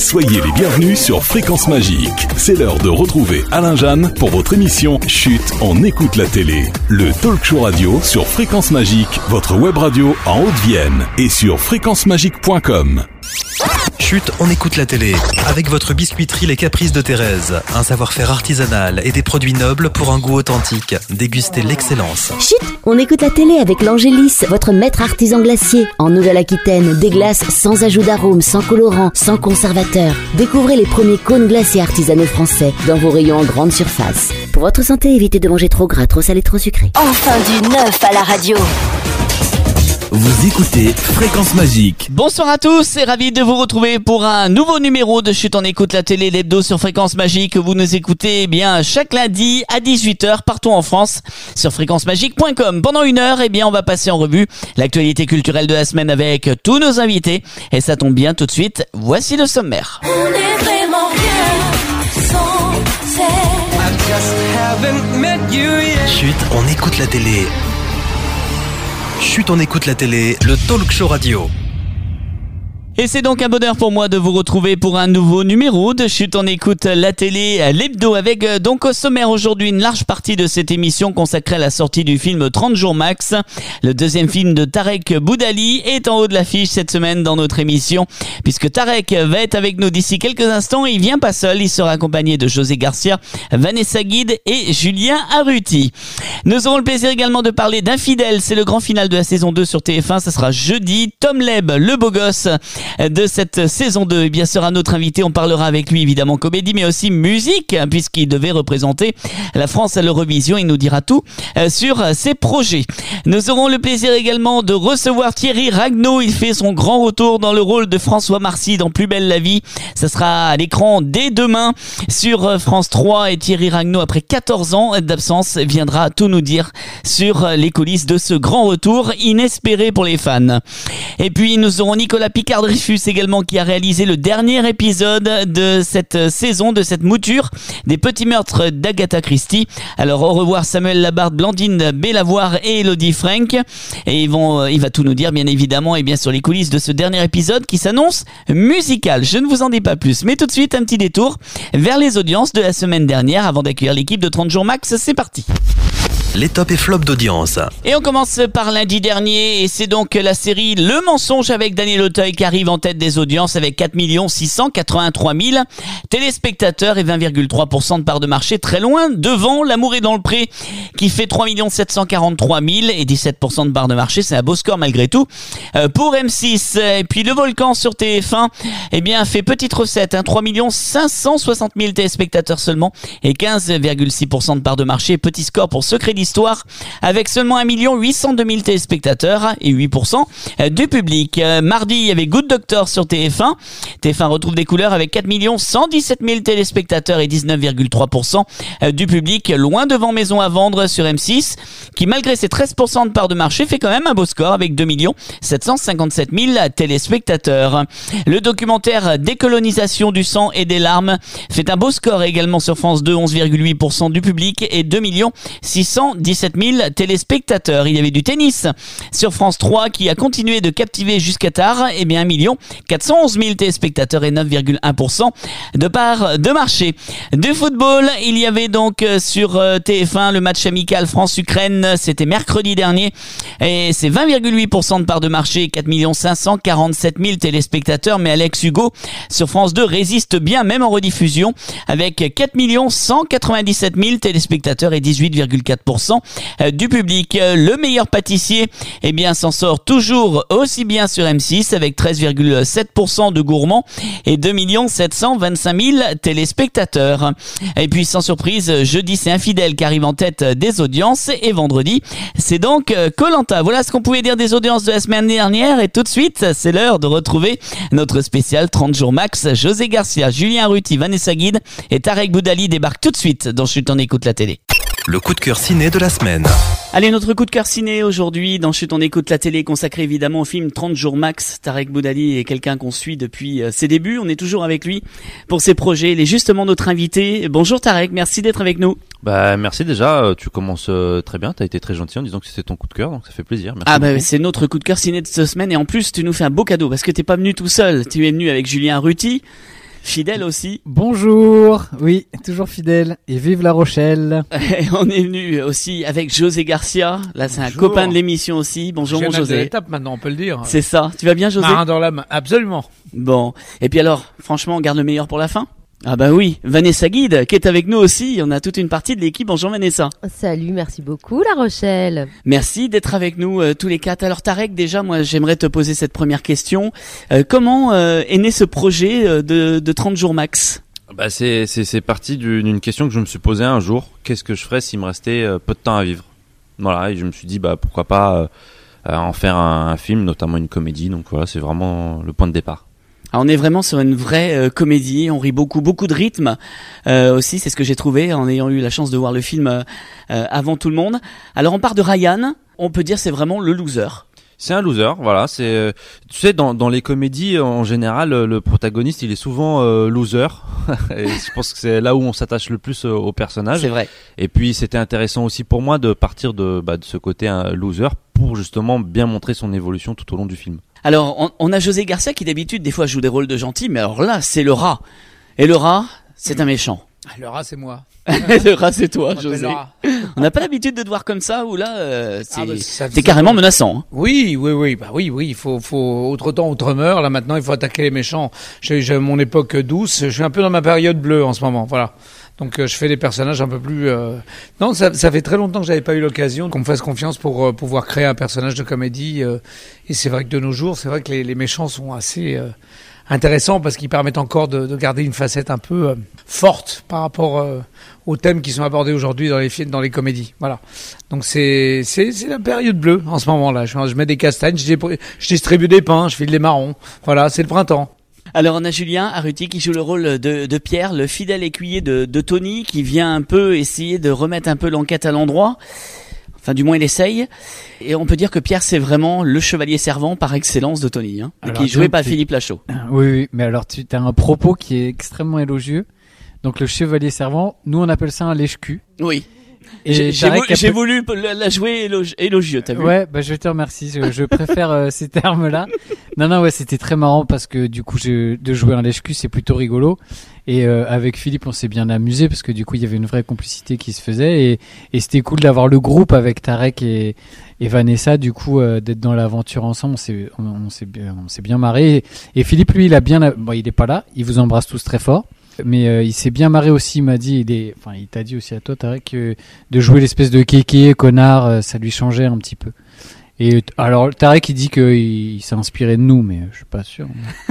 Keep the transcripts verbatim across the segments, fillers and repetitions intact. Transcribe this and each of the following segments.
Soyez les bienvenus sur Fréquence Magique. C'est l'heure de retrouver Alain Jeanne pour votre émission Chut, on écoute la télé. Le talk show radio sur Fréquence Magique, votre web radio en Haute-Vienne et sur fréquence magique point com. Chut, on écoute la télé. Avec votre biscuiterie Les Caprices de Thérèse. Un savoir-faire artisanal et des produits nobles pour un goût authentique. Dégustez l'excellence. Chut, on écoute la télé avec l'Angélis, votre maître artisan glacier. En Nouvelle-Aquitaine, des glaces sans ajout d'arôme, sans colorant, sans conservateur. Découvrez les premiers cônes glaciers artisanaux français dans vos rayons en grande surface. Pour votre santé, évitez de manger trop gras, trop salé, trop sucré. Enfin du neuf à la radio. Vous écoutez Fréquence Magique. Bonsoir à tous et ravi de vous retrouver pour un nouveau numéro de Chut, on écoute la télé, l'hebdo sur Fréquence Magique. Vous nous écoutez eh bien chaque lundi à dix-huit heures partout en France sur fréquence magique point com. Pendant une heure, eh bien on va passer en revue l'actualité culturelle de la semaine avec tous nos invités. Et ça tombe bien tout de suite, voici le sommaire. On est vraiment rien sans elle. Chut, on écoute la télé. Chut, on écoute la télé, le talk show radio. Et c'est donc un bonheur pour moi de vous retrouver pour un nouveau numéro de Chut, on écoute la télé, l'hebdo, avec donc au sommaire aujourd'hui une large partie de cette émission consacrée à la sortie du film trente jours max. Le deuxième film de Tarek Boudali est en haut de l'affiche cette semaine dans notre émission, puisque Tarek va être avec nous d'ici quelques instants. Il vient pas seul, il sera accompagné de José Garcia, Vanessa Guide et Julien Arruti. Nous aurons le plaisir également de parler d'Infidèles, c'est le grand final de la saison deux sur T F un, ça sera jeudi. Tom Leb, le beau gosse de cette saison deux, eh bien sera notre invité. On parlera avec lui évidemment comédie mais aussi musique, puisqu'il devait représenter la France à l'Eurovision. Il nous dira tout sur ses projets. Nous aurons le plaisir également de recevoir Thierry Ragnaud. Il fait son grand retour dans le rôle de François Marcy dans Plus belle la vie. Ça sera à l'écran dès demain sur France trois, et Thierry Ragnaud, après quatorze ans d'absence, viendra tout nous dire sur les coulisses de ce grand retour inespéré pour les fans. Et puis nous aurons Nicolas Picard-Dreyfus également, qui a réalisé le dernier épisode de cette saison, de cette mouture des petits meurtres d'Agatha Christie. Alors au revoir Samuel Labarthe, Blandine Bellavoir et Elodie Frank, et ils vont, il va tout nous dire bien évidemment et bien sur les coulisses de ce dernier épisode qui s'annonce musical. Je ne vous en dis pas plus, mais tout de suite un petit détour vers les audiences de la semaine dernière avant d'accueillir l'équipe de trente jours max. C'est parti. Les tops et flops d'audience. Et on commence par lundi dernier, et c'est donc la série Le Mensonge avec Daniel Auteuil qui arrive en tête des audiences avec quatre millions six cent quatre-vingt-trois mille téléspectateurs et vingt virgule trois pour cent de part de marché, très loin devant L'amour est dans le pré qui fait trois millions sept cent quarante-trois mille et dix-sept pour cent de part de marché. C'est un beau score malgré tout euh, pour M six. Et puis Le Volcan sur T F un, eh bien fait petite recette, hein, trois millions cinq cent soixante mille téléspectateurs seulement et quinze virgule six pour cent de part de marché. Petit score pour Secret d'Histoire avec seulement un million huit cent deux mille téléspectateurs et huit pour cent du public. Euh, mardi, il y avait Good Doctor sur T F un. T F un retrouve des couleurs avec quatre millions cent dix-sept mille téléspectateurs et dix-neuf virgule trois pour cent du public, loin devant Maison à vendre sur M six, qui malgré ses treize pour cent de part de marché fait quand même un beau score avec deux millions sept cent cinquante-sept mille téléspectateurs. Le documentaire Décolonisation du sang et des larmes fait un beau score également sur France deux, onze virgule huit pour cent du public et deux millions six cent dix-sept mille téléspectateurs. Il y avait du tennis sur France trois qui a continué de captiver jusqu'à tard, et bien un million quatre cent onze mille téléspectateurs et neuf virgule un pour cent de part de marché. Du football, il y avait donc sur T F un le match amical France-Ukraine, c'était mercredi dernier, et c'est vingt virgule huit pour cent de part de marché, quatre millions cinq cent quarante-sept mille téléspectateurs, mais Alex Hugo sur France deux résiste bien même en rediffusion avec quatre millions cent quatre-vingt-dix-sept mille téléspectateurs et dix-huit virgule quatre pour cent du public. Le meilleur pâtissier, eh bien s'en sort toujours aussi bien sur M six avec treize virgule sept pour cent de gourmands et deux millions sept cent vingt-cinq mille téléspectateurs. Et puis sans surprise, jeudi c'est Infidèles qui arrive en tête des audiences, et vendredi c'est donc Koh-Lanta. Voilà ce qu'on pouvait dire des audiences de la semaine dernière, et tout de suite c'est l'heure de retrouver notre spécial trente jours max. José Garcia, Julien Arruti, Vanessa Guide et Tarek Boudali débarquent tout de suite dans Chut, on écoute la télé. Le coup de cœur ciné de la semaine. Allez, notre coup de cœur ciné aujourd'hui dans Chut, on écoute la télé, consacré évidemment au film trente jours max. Tarek Boudali est quelqu'un qu'on suit depuis ses débuts. On est toujours avec lui pour ses projets. Il est justement notre invité. Bonjour Tarek, merci d'être avec nous. Bah merci déjà, tu commences très bien, t'as été très gentil en disant que c'était ton coup de cœur, donc ça fait plaisir. Merci ah bah beaucoup. C'est notre coup de cœur ciné de cette semaine, et en plus tu nous fais un beau cadeau parce que t'es pas venu tout seul. Tu es venu avec Julien Arruti. Fidèle aussi. Bonjour, oui, toujours fidèle. Et vive La Rochelle. Et on est venu aussi avec José Garcia. Là, c'est un Bonjour. copain de l'émission aussi. Bonjour mon Génial de José. l'étape maintenant, on peut le dire. C'est ça. Tu vas bien José? Marin dans l'âme, absolument. Bon. Et puis alors, franchement, on garde le meilleur pour la fin? Ah bah oui, Vanessa Guide qui est avec nous aussi. On a toute une partie de l'équipe. Bonjour Vanessa. Salut, merci beaucoup La Rochelle. Merci d'être avec nous euh, tous les quatre. Alors Tarek, déjà, moi j'aimerais te poser cette première question. Euh, comment euh, est né ce projet euh, de, de trente jours max? Bah c'est c'est c'est parti d'une d'une question que je me suis posée un jour. Qu'est-ce que je ferais s'il me restait euh, peu de temps à vivre? Voilà, et je me suis dit bah pourquoi pas euh, euh, en faire un, un film, notamment une comédie. Donc voilà, c'est vraiment le point de départ. Alors on est vraiment sur une vraie euh, comédie, on rit beaucoup, beaucoup de rythme euh, aussi, c'est ce que j'ai trouvé en ayant eu la chance de voir le film euh, euh, avant tout le monde. Alors on part de Ryan, on peut dire c'est vraiment le loser. C'est un loser, voilà. C'est, euh, tu sais, dans dans les comédies en général, euh, le protagoniste il est souvent euh, loser. Et je pense que c'est là où on s'attache le plus euh, au personnage. C'est vrai. Et puis c'était intéressant aussi pour moi de partir de bah, de ce côté un loser pour justement bien montrer son évolution tout au long du film. Alors on, on a José Garcia qui d'habitude des fois joue des rôles de gentil, mais alors là c'est le rat. Et le rat, c'est un méchant. Le rat, c'est moi. Le rat c'est toi On José. m'appelle le rat. On n'a pas l'habitude de te voir comme ça, où là euh, c'est Ah bah, ça- t'es ça- carrément menaçant. Hein. Oui, oui, oui, bah oui, oui, il faut, faut, autre temps, autre mœurs. Là, maintenant, il faut attaquer les méchants. J'ai, j'ai mon époque douce. Je suis un peu dans ma période bleue en ce moment, voilà. Donc, euh, je fais des personnages un peu plus, euh... non, ça, ça fait très longtemps que j'avais pas eu l'occasion qu'on me fasse confiance pour euh, pouvoir créer un personnage de comédie. euh, Et c'est vrai que de nos jours, c'est vrai que les, les méchants sont assez, euh, intéressants parce qu'ils permettent encore de, de garder une facette un peu euh, forte par rapport euh, aux thèmes qui sont abordés aujourd'hui dans les films, dans les comédies. Voilà. Donc c'est c'est c'est la période bleue en ce moment-là. Je, je mets des castagnes, je, dé- je distribue des pains, je file des marrons. Voilà, c'est le printemps. Alors on a Julien Arruti qui joue le rôle de, de Pierre, le fidèle écuyer de, de Tony, qui vient un peu essayer de remettre un peu l'enquête à l'endroit. Enfin, du moins, il essaye. Et on peut dire que Pierre, c'est vraiment le chevalier servant par excellence de Tony, hein, Alors, qui est joué donc, par tu- Philippe Lachaud. Oui, oui, mais alors tu as un propos qui est extrêmement élogieux. Donc le chevalier servant, nous on appelle ça un lèche-cul. Oui. Et J'ai j'ai Tarek vou- a j'ai peu- voulu la la jouer élogi- élogieux, t'as vu? Ouais, bah je te remercie. Je, je préfère euh, ces termes-là. Non, non, ouais, c'était très marrant parce que du coup, je, de jouer un lèche-cul, c'est plutôt rigolo. Et euh, avec Philippe, on s'est bien amusé parce que du coup, il y avait une vraie complicité qui se faisait et, et c'était cool d'avoir le groupe avec Tarek et, et Vanessa. Du coup, euh, d'être dans l'aventure ensemble, on s'est, on, on s'est bien, on s'est bien marré. Et, et Philippe, lui, il a bien, bon, il est pas là. Il vous embrasse tous très fort. Mais euh, il s'est bien marré aussi, il m'a dit, il est, enfin, il t'a dit aussi à toi, Tarek, que de jouer l'espèce de kéké, connard, euh, ça lui changeait un petit peu. Et t- alors, Tarek, il dit qu'il il s'est inspiré de nous, mais euh, je suis pas sûr.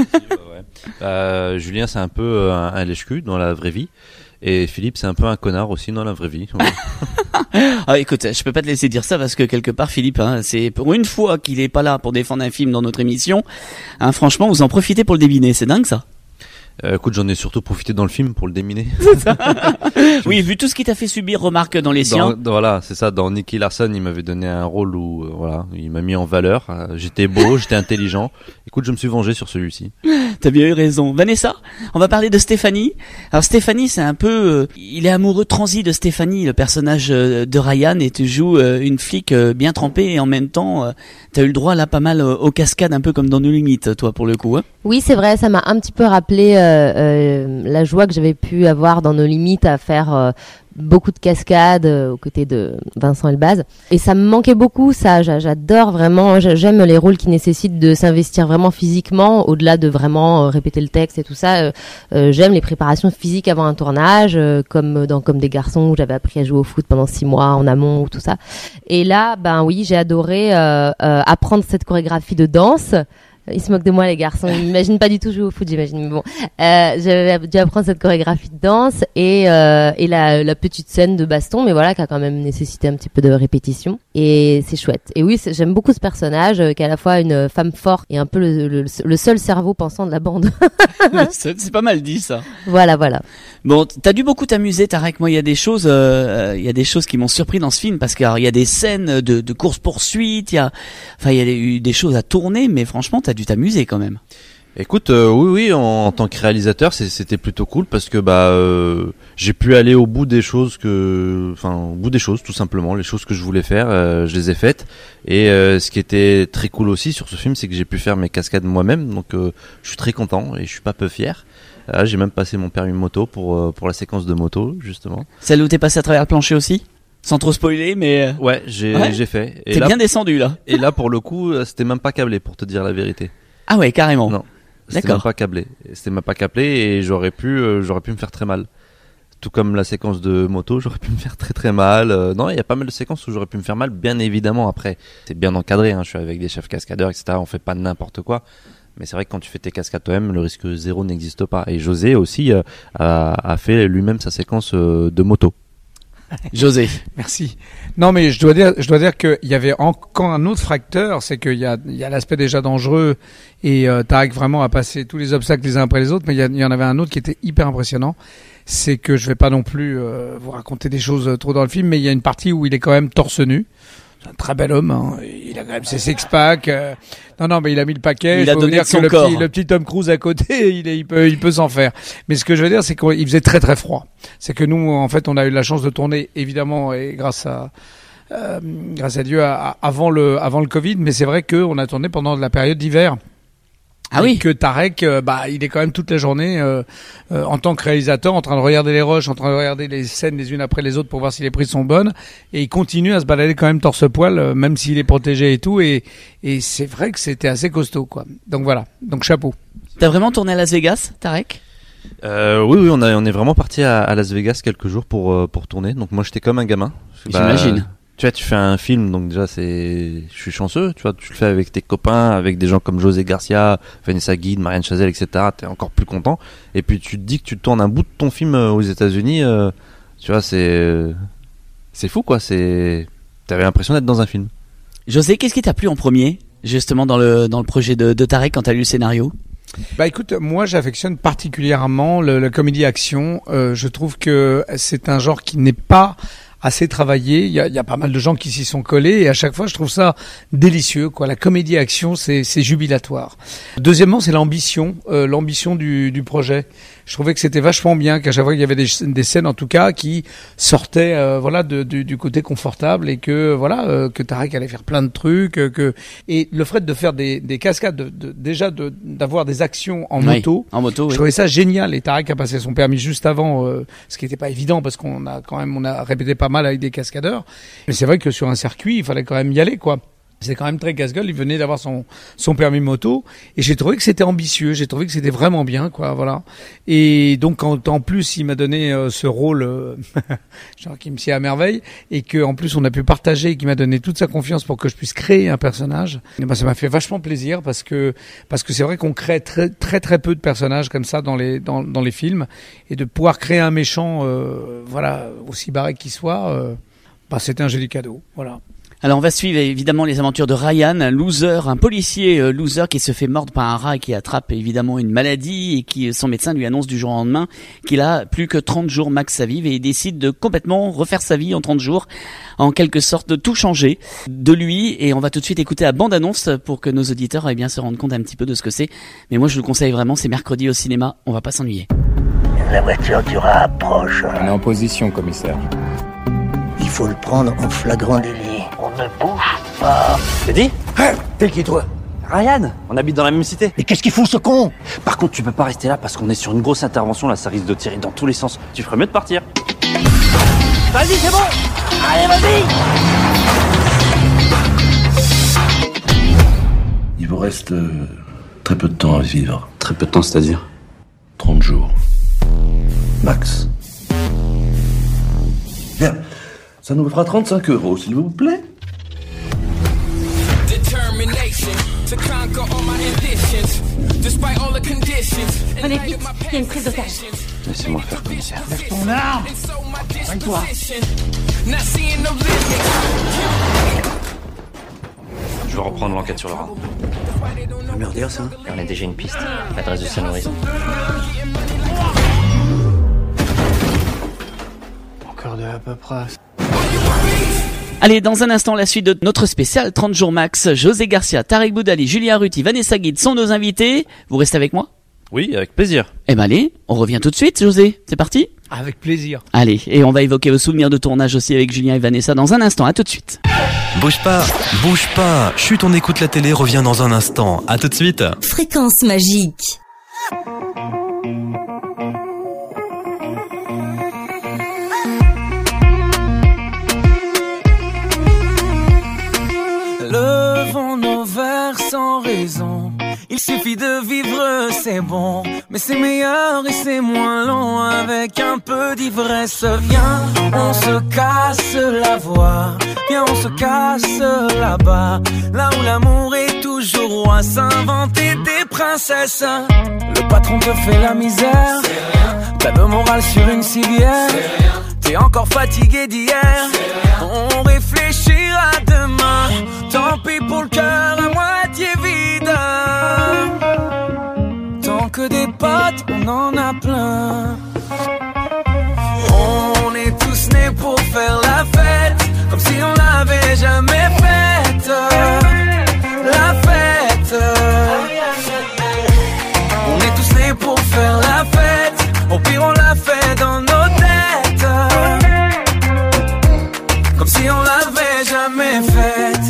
Euh, Julien, c'est un peu euh, un, un lèche-cul dans la vraie vie. Et Philippe, c'est un peu un connard aussi dans la vraie vie. Ah, écoute, je peux pas te laisser dire ça parce que quelque part, Philippe, hein, c'est pour une fois qu'il est pas là pour défendre un film dans notre émission. Hein, franchement, vous en profitez pour le deviner. C'est dingue, ça. Euh, écoute, j'en ai surtout profité dans le film pour le déminer. Oui, vu tout ce qu'il t'a fait subir, remarque dans les Dans- siens. dans- voilà, c'est ça. Dans Nicky Larson, il m'avait donné un rôle où, euh, voilà, il m'a mis en valeur. Euh, j'étais beau, j'étais intelligent. Écoute, je me suis vengé sur celui-ci. T'as bien eu raison. Vanessa, on va parler de Stéphanie. Alors Stéphanie, c'est un peu, euh, il est amoureux transi de Stéphanie, le personnage euh, de Ryan, et tu joues euh, une flic euh, bien trempée et en même temps, euh, t'as eu le droit là pas mal euh, aux cascades, un peu comme dans nos limites, toi pour le coup. Hein. Oui, c'est vrai, ça m'a un petit peu rappelé euh, euh, la joie que j'avais pu avoir dans nos limites à faire euh, beaucoup de cascades euh, aux côtés de Vincent Elbaz. Et ça me manquait beaucoup, ça. J'a- J'adore vraiment, j'a- j'aime les rôles qui nécessitent de s'investir vraiment physiquement, au-delà de vraiment euh, répéter le texte et tout ça. Euh, euh, j'aime les préparations physiques avant un tournage, euh, comme dans Comme des garçons, où j'avais appris à jouer au foot pendant six mois en amont ou tout ça. Et là, ben oui, j'ai adoré euh, euh, apprendre cette chorégraphie de danse. Ils se moquent de moi, les garçons. Ils n'imaginent pas du tout jouer au foot, j'imagine. Mais bon, euh, j'avais dû apprendre cette chorégraphie de danse et euh, et la, la petite scène de baston, mais voilà, qui a quand même nécessité un petit peu de répétition. Et c'est chouette. Et oui, c'est- j'aime beaucoup ce personnage, euh, qui est à la fois une femme forte et un peu le, le, le seul cerveau pensant de la bande. c'est c'est pas mal dit ça. Voilà, voilà. Bon, t'as dû beaucoup t'amuser, Tarek. Moi, il y a des choses, euh, il y a des choses qui m'ont surpris dans ce film parce qu'il y a des scènes de, de course poursuite, il y a, enfin, il y a eu des choses à tourner, mais franchement, t'as dû t'amuser quand même. Écoute, euh, oui, oui, en, en tant que réalisateur, c'est, c'était plutôt cool parce que bah euh, j'ai pu aller au bout des choses que, enfin, au bout des choses, tout simplement, les choses que je voulais faire, euh, je les ai faites. Et euh, ce qui était très cool aussi sur ce film, c'est que j'ai pu faire mes cascades moi-même, donc euh, je suis très content et je suis pas peu fier. Là, j'ai même passé mon permis moto pour euh, pour la séquence de moto, justement. Celle où t'es passé à travers le plancher aussi, sans trop spoiler, mais ouais, j'ai ouais. j'ai fait. Et t'es là, bien descendu là. Et là, pour le coup, c'était même pas câblé, pour te dire la vérité. Ah ouais, carrément. Non. C'était D'accord. même pas câblé. C'était même pas câblé et j'aurais pu, euh, j'aurais pu me faire très mal. Tout comme la séquence de moto, j'aurais pu me faire très très mal. Euh, non, il y a pas mal de séquences où j'aurais pu me faire mal, bien évidemment. Après, c'est bien encadré. Hein, je suis avec des chefs cascadeurs, et cetera. On fait pas n'importe quoi. Mais c'est vrai que quand tu fais tes cascades toi-même, le risque zéro n'existe pas. Et José aussi euh, a, a fait lui-même sa séquence euh, de moto. José. Merci. Non, mais je dois dire, je dois dire qu'il y avait encore un autre facteur, c'est qu'il y a, il y a l'aspect déjà dangereux et euh, Tarek vraiment a passé tous les obstacles les uns après les autres, mais il y, a, il y en avait un autre qui était hyper impressionnant. C'est que je vais pas non plus euh, vous raconter des choses trop dans le film, mais il y a une partie où il est quand même torse nu. C'est un très bel homme, hein. Il a quand même ses six-packs. Euh... Non, non, mais il a mis le paquet. Il a donné dire de son que le corps. petit, le petit Tom Cruise à côté, il, est, il peut, il peut s'en faire. Mais ce que je veux dire, c'est qu'il faisait très très froid. C'est que nous, en fait, on a eu la chance de tourner, évidemment, et grâce à, euh, grâce à Dieu, à, à, avant le, avant le Covid. Mais c'est vrai qu'on a tourné pendant la période d'hiver. Ah oui. Et que Tarek, euh, bah, il est quand même toute la journée euh, euh, en tant que réalisateur, en train de regarder les rushs, en train de regarder les scènes les unes après les autres pour voir si les prises sont bonnes. Et il continue à se balader quand même torse-poil, euh, même s'il est protégé et tout. Et, et c'est vrai que c'était assez costaud, quoi. Donc voilà. Donc chapeau. T'as vraiment tourné à Las Vegas, Tarek ? Euh, oui, oui, on a, on est vraiment parti à, à Las Vegas quelques jours pour euh, pour tourner. Donc moi, j'étais comme un gamin. J'imagine. Bah, tu vois, tu fais un film, donc déjà c'est, je suis chanceux, tu vois, tu le fais avec tes copains, avec des gens comme José Garcia, Vanessa Guide, Marianne Chazelle, et cetera. T'es encore plus content. Et puis tu te dis que tu tournes un bout de ton film aux États-Unis, euh, tu vois, c'est, c'est fou quoi. C'est, t'avais l'impression d'être dans un film. José, qu'est-ce qui t'a plu en premier, justement dans le dans le projet de, de Tarek quand t'as lu le scénario ? Bah écoute, moi j'affectionne particulièrement le, la comédie action. Euh, je trouve que c'est un genre qui n'est pas assez travaillé. Il y a, il y a pas mal de gens qui s'y sont collés et à chaque fois je trouve ça délicieux, quoi. La comédie action, c'est, c'est jubilatoire. Deuxièmement, c'est l'ambition, euh, l'ambition du, du projet. Je trouvais que c'était vachement bien, qu'à chaque fois il y avait des, des scènes en tout cas qui sortaient, euh, voilà, de, de, du côté confortable et que voilà, euh, que Tarek allait faire plein de trucs, euh, que et le fait de faire des, des cascades, de, de, déjà de, d'avoir des actions en Oui, moto. en moto, oui. Je trouvais ça génial. Et Tarek a passé son permis juste avant, euh, ce qui n'était pas évident parce qu'on a quand même, on a répété pas mal avec des cascadeurs. Mais c'est vrai que sur un circuit, il fallait quand même y aller, quoi. C'est quand même très casse-gueule. Il venait d'avoir son son permis moto et j'ai trouvé que c'était ambitieux. J'ai trouvé que c'était vraiment bien, quoi. Voilà. Et donc quand en plus il m'a donné euh, ce rôle, euh, genre qui me sied à merveille, et que en plus on a pu partager, et qu'il m'a donné toute sa confiance pour que je puisse créer un personnage. Et ben ça m'a fait vachement plaisir parce que parce que c'est vrai qu'on crée très très très peu de personnages comme ça dans les dans dans les films et de pouvoir créer un méchant, euh, voilà, aussi barré qu'il soit, euh, bah c'était un joli cadeau. Voilà. Alors on va suivre évidemment les aventures de Ryan, un loser, un policier euh, loser qui se fait mordre par un rat et qui attrape évidemment une maladie et qui son médecin lui annonce du jour au lendemain qu'il a plus que trente jours max à vivre et il décide de complètement refaire sa vie en trente jours, en quelque sorte de tout changer de lui. Et on va tout de suite écouter la bande-annonce pour que nos auditeurs eh bien, se rendent compte un petit peu de ce que c'est. Mais moi je vous le conseille vraiment, c'est mercredi au cinéma, on va pas s'ennuyer. La voiture du rat approche. On est en position, commissaire. Il faut le prendre en flagrant délit. On ne bouge pas. T'as dit ? Hein ? T'es qui, toi ? Ryan, on habite dans la même cité. Mais qu'est-ce qu'il fout, ce con ? Par contre, tu peux pas rester là parce qu'on est sur une grosse intervention, là, ça risque de tirer dans tous les sens. Tu ferais mieux de partir. Vas-y, c'est bon ! Allez, vas-y ! Il vous reste euh, très peu de temps à vivre. Très peu de temps, c'est-à-dire ? trente jours. Max. Bien. Ça nous fera trente-cinq euros, s'il vous plaît. Allez, vite, il y a une prise d'otage. Laissez-moi faire, commissaire. Lève ton arme ! Arrête-toi ! Je vais reprendre l'enquête sur le rat. Ça me redire, ça ? On a déjà une piste. L'adresse de Saint-Maurice. Encore de la paperasse. Allez, dans un instant, la suite de notre spécial trente jours max. José Garcia, Tarek Boudali, Julien Ruti, Vanessa Guide sont nos invités. Vous restez avec moi ? Oui, avec plaisir. Eh ben allez, on revient tout de suite, José. C'est parti ? Avec plaisir. Allez, et on va évoquer vos souvenirs de tournage aussi avec Julien et Vanessa dans un instant. À tout de suite. Bouge pas, bouge pas. Chut, on écoute la télé, revient dans un instant. À tout de suite. Fréquence magique. Levons nos verres sans raison. Il suffit de vivre, c'est bon. Mais c'est meilleur et c'est moins long avec un peu d'ivresse. Viens, on se casse la voix. Viens, on se casse là-bas. Là où l'amour est toujours roi. S'inventer des princesses. Le patron te fait la misère. T'as le moral sur une civière. T'es encore fatigué d'hier. On réfléchira demain. Tant pis pour le cœur à moitié vide. Tant que des potes, on en a plein. On est tous nés pour faire la fête, comme si on l'avait jamais faite. La fête. On est tous nés pour faire la fête. Au pire on l'a fait dans nos têtes, comme si on l'avait jamais faite.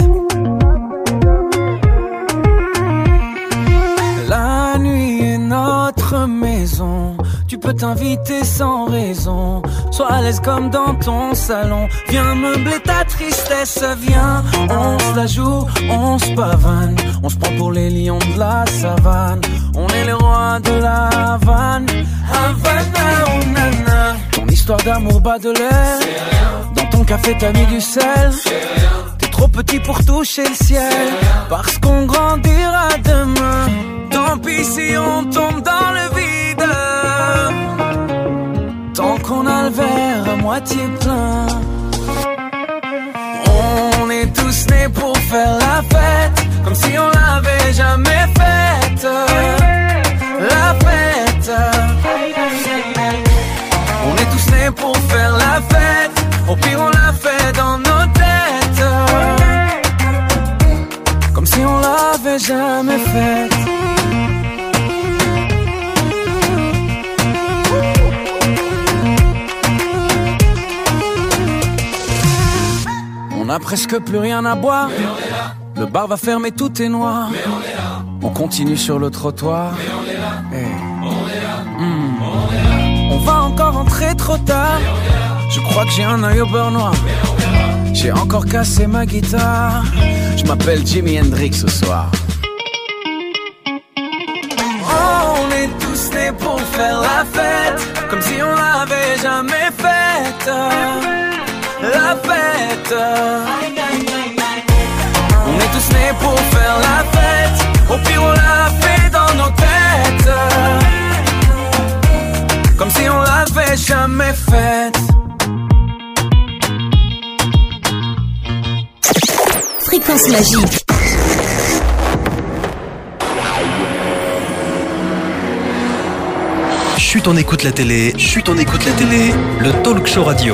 La nuit est notre maison. Tu peux t'inviter sans raison. Sois à l'aise comme dans ton salon. Viens meubler ta tristesse. Viens, on se la joue, on se pavane. On se prend pour les lions de la savane. On est les rois de la Havane. Havana, oh nana. Ton histoire d'amour bat de l'air. Dans ton café t'as mis du sel. T'es trop petit pour toucher le ciel. Parce qu'on grandira demain. Tant pis si on tombe dans le vide. Tant qu'on a le verre à moitié plein. On est tous nés pour faire la fête, comme si on l'avait jamais faite. La fête. On est tous nés pour faire la fête. Au pire on l'a fait dans nos têtes, comme si on l'avait jamais faite. On a presque plus rien à boire. Le bar va fermer, tout est noir. On, on continue sur le trottoir. Hey. Mmh. On va encore entrer trop tard. Je crois que j'ai un œil au beurre noir. J'ai encore cassé ma guitare. Je m'appelle Jimi Hendrix ce soir. Oh, on est tous nés pour faire la fête, comme si on l'avait jamais faite. La fête. On est tous nés pour faire la fête. Au pire on l'a fait dans nos têtes, comme si on l'avait jamais faite. Fréquence magique. Chut, on écoute la télé. Chut, on écoute la télé. Le talk show radio.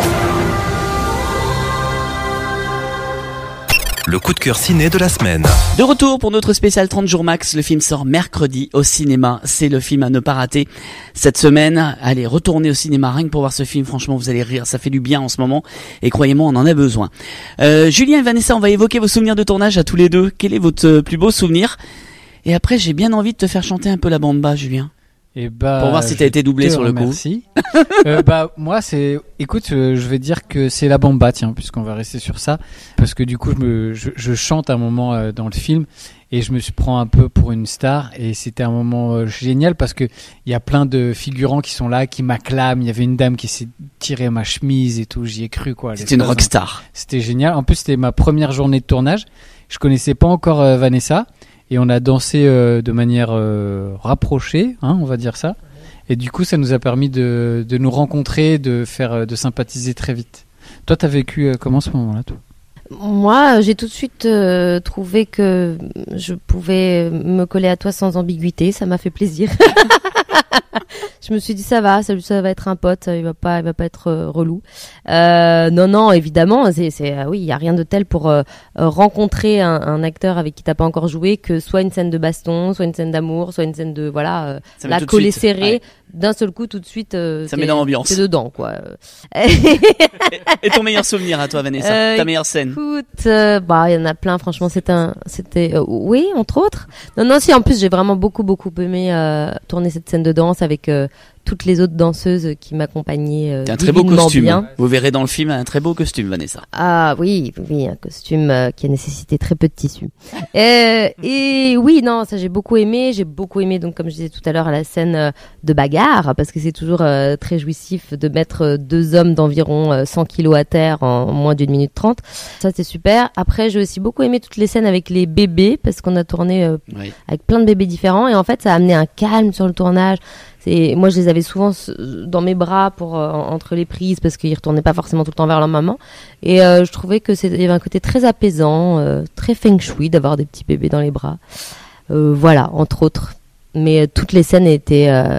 Le coup de cœur ciné de la semaine. De retour pour notre spécial trente jours max. Le film sort mercredi au cinéma. C'est le film à ne pas rater cette semaine. Allez, retournez au cinéma rien que pour voir ce film. Franchement, vous allez rire. Ça fait du bien en ce moment. Et croyez-moi, on en a besoin. Euh, Julien et Vanessa, on va évoquer vos souvenirs de tournage à tous les deux. Quel est votre plus beau souvenir? Et après, j'ai bien envie de te faire chanter un peu la bamba, Julien. Et bah, pour voir si t'as été doublé sur le coup. Merci. euh, bah moi c'est, écoute, euh, je vais dire que c'est la bamba, tiens, puisqu'on va rester sur ça, parce que du coup je me, je, je chante un moment euh, dans le film et je me suis prends un peu pour une star et c'était un moment euh, génial parce que il y a plein de figurants qui sont là, qui m'acclament. Il y avait une dame qui s'est tirée ma chemise et tout, j'y ai cru quoi. C'était une rockstar. C'était génial. En plus c'était ma première journée de tournage. Je connaissais pas encore euh, Vanessa. Et on a dansé euh, de manière euh, rapprochée, hein, on va dire ça. Et du coup, ça nous a permis de, de nous rencontrer, de faire, de sympathiser très vite. Toi, t'as vécu euh, comment ce moment-là, toi ? Moi, j'ai tout de suite euh, trouvé que je pouvais me coller à toi sans ambiguïté. Ça m'a fait plaisir. Je me suis dit ça va, ça, ça va être un pote, il va pas, il va pas être euh, relou. Euh, non, non, évidemment, c'est, c'est, euh, oui, il y a rien de tel pour euh, rencontrer un, un acteur avec qui t'as pas encore joué que soit une scène de baston, soit une scène d'amour, soit une scène de voilà, euh, la collée serrée. Ouais. D'un seul coup, tout de suite, euh, ça met dans l'ambiance. C'est dedans, quoi. et, et ton meilleur souvenir à toi, Vanessa, euh, ta meilleure scène? Écoute, euh, bah, il y en a plein. Franchement, c'était un, c'était, euh, oui, entre autres. Non, non, si. En plus, j'ai vraiment beaucoup, beaucoup aimé euh, tourner cette scène de danse avec euh, toutes les autres danseuses qui m'accompagnaient. Euh, un très beau costume. Bien. Vous verrez dans le film un très beau costume, Vanessa. Ah oui, oui, un costume euh, qui a nécessité très peu de tissu. euh, et oui, non, ça j'ai beaucoup aimé. J'ai beaucoup aimé, donc comme je disais tout à l'heure, la scène euh, de bagarre, parce que c'est toujours euh, très jouissif de mettre euh, deux hommes d'environ euh, cent kilos à terre en moins d'une minute trente. Ça c'est super. Après, j'ai aussi beaucoup aimé toutes les scènes avec les bébés, parce qu'on a tourné euh, oui. avec plein de bébés différents, et en fait, ça a amené un calme sur le tournage. C'est, moi, je les avais souvent dans mes bras pour euh, entre les prises parce qu'ils retournaient pas forcément tout le temps vers leur maman. Et euh, je trouvais que c'était, il y avait un côté très apaisant, euh, très feng shui d'avoir des petits bébés dans les bras. Euh, voilà, entre autres. Mais euh, toutes les scènes étaient euh,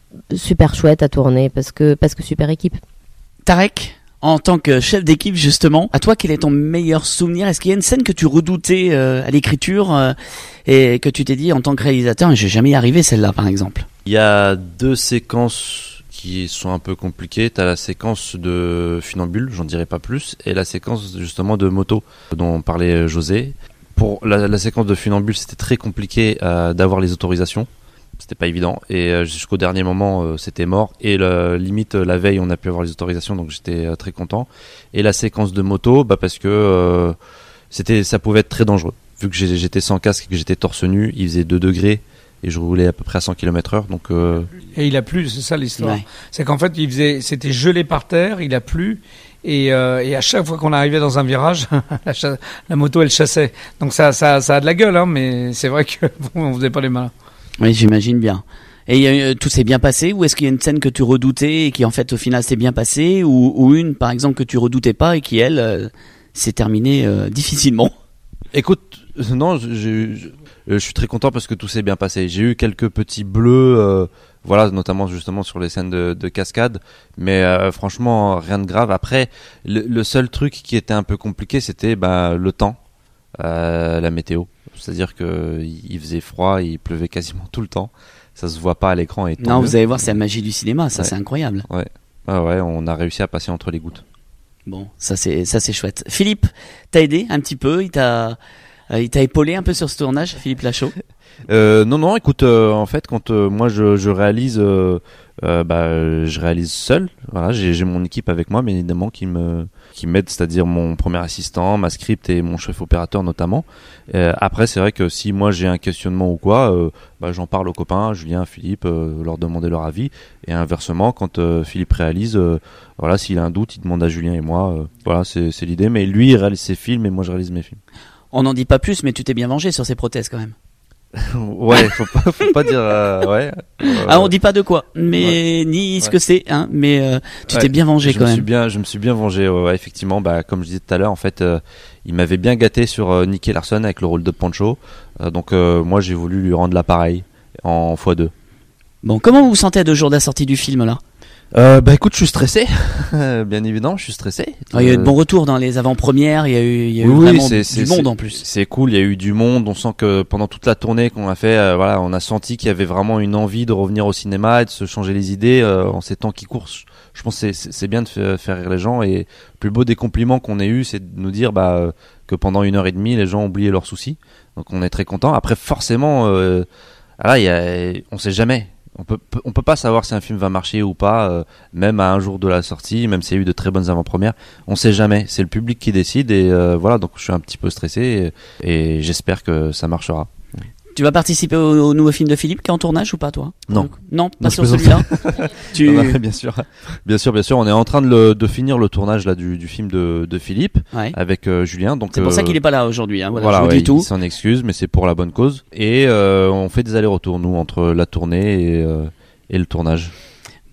super chouettes à tourner parce que parce que super équipe. Tarek, en tant que chef d'équipe justement, à toi, quel est ton meilleur souvenir? Est-ce qu'il y a une scène que tu redoutais euh, à l'écriture euh, et que tu t'es dit en tant que réalisateur, j'ai jamais y arrivé celle-là par exemple? Il y a deux séquences qui sont un peu compliquées. T'as la séquence de funambule, j'en dirai pas plus, et la séquence justement de moto dont parlait José. Pour la, la séquence de funambule, c'était très compliqué euh, d'avoir les autorisations. C'était pas évident, et euh, jusqu'au dernier moment, euh, c'était mort. Et le, limite la veille, on a pu avoir les autorisations, donc j'étais euh, très content. Et la séquence de moto, bah parce que euh, c'était, ça pouvait être très dangereux. Vu que j'étais sans casque et que j'étais torse nu, il faisait deux degrés. Et je roulais à peu près à cent kilomètres heure, donc. Euh... Et il a plu, c'est ça l'histoire. Ouais. C'est qu'en fait, il faisait, c'était gelé par terre, il a plu, et, euh, et à chaque fois qu'on arrivait dans un virage, la, cha- la moto elle chassait. Donc ça, ça, ça a de la gueule, hein, mais c'est vrai que bon, on faisait pas les malins. Oui, j'imagine bien. Et euh, tout s'est bien passé, ou est-ce qu'il y a une scène que tu redoutais et qui en fait au final s'est bien passée, ou, ou une par exemple que tu redoutais pas et qui elle euh, s'est terminée euh, difficilement? Écoute, non, je, je, je suis très content parce que tout s'est bien passé. J'ai eu quelques petits bleus, euh, voilà, notamment justement sur les scènes de, de cascade, mais euh, franchement rien de grave. Après, le, le seul truc qui était un peu compliqué, c'était bah, le temps, euh, la météo. C'est-à-dire que il faisait froid, il pleuvait quasiment tout le temps. Ça se voit pas à l'écran. Et non, vous allez voir, c'est la magie du cinéma, ça, ouais. C'est incroyable. Ouais, ah ouais, on a réussi à passer entre les gouttes. Bon, ça c'est ça c'est chouette. Philippe, t'as aidé un petit peu, il t'a euh, il t'a épaulé un peu sur ce tournage, Philippe Lachaud. Euh, non non, écoute, euh, en fait quand euh, moi je, je réalise, euh, euh, bah je réalise seul. Voilà, j'ai, j'ai mon équipe avec moi, bien évidemment, qui me qui m'aide, c'est-à-dire mon premier assistant, ma script et mon chef opérateur notamment. Euh, après, c'est vrai que si moi j'ai un questionnement ou quoi, euh, bah j'en parle aux copains, Julien, Philippe, euh, leur demander leur avis. Et inversement, quand euh, Philippe réalise, euh, voilà, s'il a un doute, il demande à Julien et moi. Euh, voilà, c'est c'est l'idée. Mais lui, il réalise ses films et moi, je réalise mes films. On n'en dit pas plus, mais tu t'es bien vengé sur ces prothèses quand même. Ouais, faut pas, faut pas dire. Euh, ouais. Euh, ah, on dit pas de quoi, mais ouais. ni ce ouais. que c'est, hein. Mais euh, tu ouais. t'es bien vengé je quand me même. Suis bien, je me suis bien vengé. Ouais, effectivement, bah comme je disais tout à l'heure, en fait, euh, il m'avait bien gâté sur euh, Nicky Larson avec le rôle de Pancho. Euh, donc euh, moi, j'ai voulu lui rendre l'appareil en fois deux. Bon, comment vous vous sentez à deux jours de la sortie du film là? Euh, bah écoute, je suis stressé, bien évidemment, je suis stressé. Ah, il y a eu de bons retours dans les avant-premières, il y a eu, il y a eu oui, vraiment c'est, du c'est, monde c'est, en plus. C'est cool, il y a eu du monde, on sent que pendant toute la tournée qu'on a fait, euh, voilà, on a senti qu'il y avait vraiment une envie de revenir au cinéma et de se changer les idées euh, en ces temps qui courent. Je pense que c'est, c'est bien de faire, faire rire les gens, et le plus beau des compliments qu'on ait eu, c'est de nous dire bah, que pendant une heure et demie, les gens ont oublié leurs soucis. Donc on est très contents. Après, forcément, euh, voilà, y a, on sait jamais. On peut, on peut pas savoir si un film va marcher ou pas, euh, même à un jour de la sortie, même s'il y a eu de très bonnes avant-premières. On sait jamais. C'est le public qui décide, et euh, voilà. Donc je suis un petit peu stressé, et, et j'espère que ça marchera. Tu vas participer au, au nouveau film de Philippe qui est en tournage ou pas, toi? Non. Donc, non, pas non, sur celui-là. tu... non, non, bien sûr, bien sûr, bien sûr. On est en train de, le, de finir le tournage là du, du film de, de Philippe ouais. avec euh, Julien. Donc c'est pour euh, ça qu'il est pas là aujourd'hui. Hein, voilà, voilà, je vous ouais, dis tout. Il s'en excuse, mais c'est pour la bonne cause. Et euh, on fait des allers-retours nous entre la tournée et, euh, et le tournage.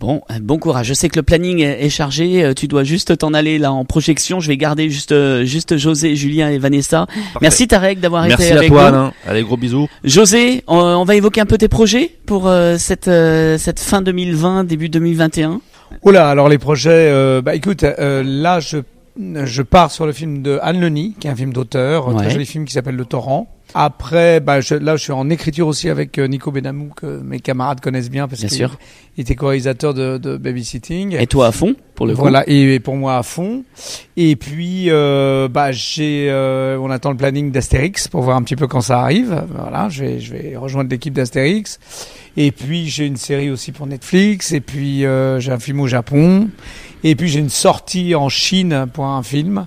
Bon, bon courage. Je sais que le planning est chargé. Tu dois juste t'en aller là en projection. Je vais garder juste juste José, Julien et Vanessa. Parfait. Merci Tarek d'avoir Merci été avec toi, nous. Alain. Allez, gros bisous. José, on, on va évoquer un peu tes projets pour euh, cette euh, cette fin deux mille vingt, début deux mille vingt et un. Oula, alors les projets. Euh, bah écoute, euh, là je je pars sur le film de Anne Lenny, qui est un film d'auteur, un Ouais. très joli film qui s'appelle Le Torrent. Après, bah, je, là, je suis en écriture aussi avec euh, Nico Benamou, que mes camarades connaissent bien parce Bien qu'il sûr. il était co-réalisateur de, de Babysitting. Et toi à fond pour le coup. Voilà, et, et pour moi à fond. Et puis, euh, bah, j'ai, euh, on attend le planning d'Astérix pour voir un petit peu quand ça arrive. Voilà, je vais, je vais rejoindre l'équipe d'Astérix. Et puis, j'ai une série aussi pour Netflix. Et puis, euh, j'ai un film au Japon. Et puis, j'ai une sortie en Chine pour un film.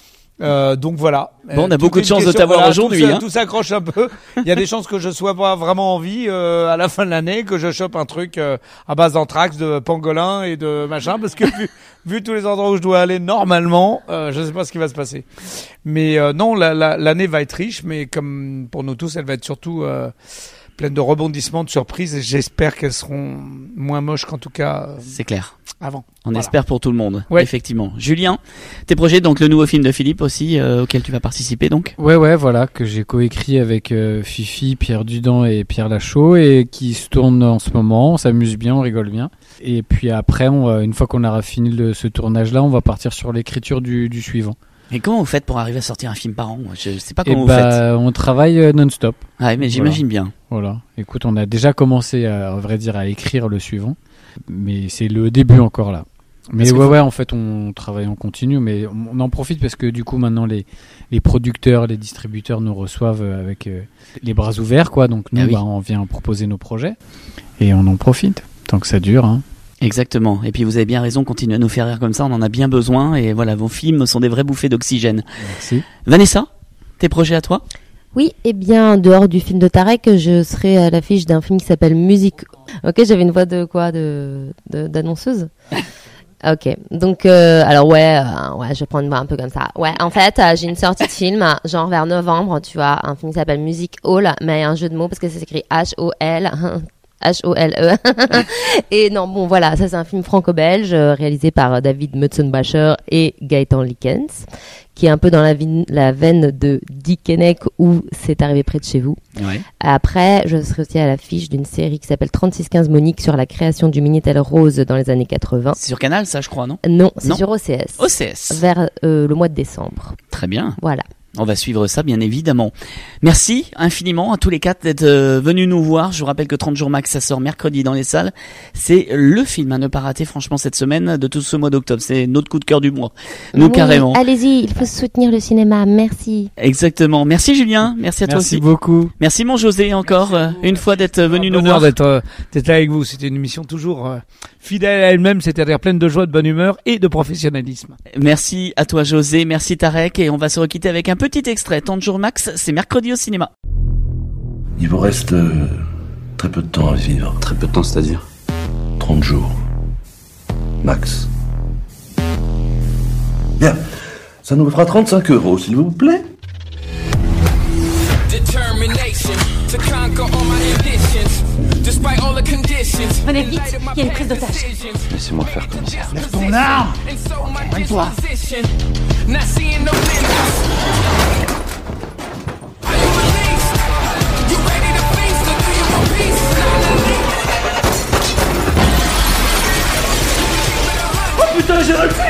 Euh, donc voilà. Bon, on a Euh, beaucoup toute de chance une de question, t'avoir voilà, aujourd'hui, Tout, ça- hein. tout s'accroche un peu. Il y a des chances que je sois pas vraiment en vie euh, à la fin de l'année, que je chope un truc euh, à base d'anthrax, de pangolin et de machin, parce que vu, vu tous les endroits où je dois aller normalement, euh, je sais pas ce qui va se passer. Mais euh, non, la, la, l'année va être riche, mais comme pour nous tous, elle va être surtout euh, pleine de rebondissements, de surprises, et j'espère qu'elles seront moins moches qu'en tout cas euh, C'est clair. avant. On Voilà. espère pour tout le monde, Ouais. effectivement. Julien, tes projets, donc le nouveau film de Philippe aussi, euh, auquel tu vas participer donc. Ouais, ouais, voilà, que j'ai coécrit avec euh, Fifi, Pierre Dudon et Pierre Lachaud et qui se tourne en ce moment. On s'amuse bien, on rigole bien. Et puis après, on va, une fois qu'on aura fini le, ce tournage-là, on va partir sur l'écriture du, du suivant. Et comment vous faites pour arriver à sortir un film par an? Moi, je sais pas Et comment vous bah, faites. on travaille euh, non-stop. Ouais, mais j'imagine bien. Voilà. Écoute, on a déjà commencé, à, à vrai dire, à écrire le suivant, mais c'est le début encore là. Mais Parce que ouais, faut- ouais, en fait, on travaille en continu, mais on, on en profite parce que du coup, maintenant, les, les producteurs, les distributeurs nous reçoivent euh, avec euh, les bras ouverts, quoi. Donc nous, Ah oui. bah, on vient proposer nos projets et on en profite tant que ça dure. Hein. Exactement. Et puis vous avez bien raison, continuez à nous faire rire comme ça, on en a bien besoin. Et voilà, vos films sont des vraies bouffées d'oxygène. Merci. Vanessa, tes projets à toi? Oui, eh bien, en dehors du film de Tarek, je serai à l'affiche d'un film qui s'appelle Musique. Ok, j'avais une voix de quoi, de, de d'annonceuse. Ok, donc euh, alors ouais, euh, ouais, je vais prendre une voix un peu comme ça. Ouais, en fait, euh, j'ai une sortie de film, genre vers novembre, tu vois, un film qui s'appelle Music Hall, mais un jeu de mots parce que ça s'écrit H O L. H O L E. Et non, bon, voilà, ça c'est un film franco-belge euh, réalisé par euh, David Mutzenbacher et Gaëtan Likens, qui est un peu dans la, vi- la veine de Dick Kennec où c'est arrivé près de chez vous. Ouais. Après, je serai aussi à l'affiche d'une série qui s'appelle trente-six quinze Monique sur la création du Minitel Rose dans les années quatre-vingts. C'est sur Canal, ça, je crois, non? Non, c'est Non. sur O C S. O C S. Vers euh, le mois de décembre. Très bien. Voilà. On va suivre ça, bien évidemment. Merci infiniment à tous les quatre d'être euh, venus nous voir. Je vous rappelle que trente jours max, ça sort mercredi dans les salles. C'est le film à ne pas rater, franchement, cette semaine de tout ce mois d'octobre. C'est notre coup de cœur du mois. Nous, Oui, carrément. Allez-y, il faut soutenir le cinéma. Merci. Exactement. Merci Julien. Merci à toi Merci aussi. beaucoup. Merci mon José encore euh, une fois d'être venu nous Bonheur voir. d'être euh, d'être avec vous. C'était une émission toujours euh, fidèle à elle-même, c'est-à-dire pleine de joie, de bonne humeur et de professionnalisme. Merci à toi José, merci Tarek, et on va se requitter avec un petit extrait. trente jours max, c'est mercredi au cinéma. Il vous reste euh, très peu de temps à vivre. Très peu de temps, c'est-à-dire trente jours. Max. Bien. Ça nous fera trente-cinq euros, s'il vous plaît. Determination to conquer all my ambitions, despite all the conditions. Venez vite, il y a une prise d'otage. Laissez-moi faire comme ça. Lève ton arme. Toi. Not seeing no limits. Are you released? You ready to feast or do you want peace? Oh putain, j'ai raté.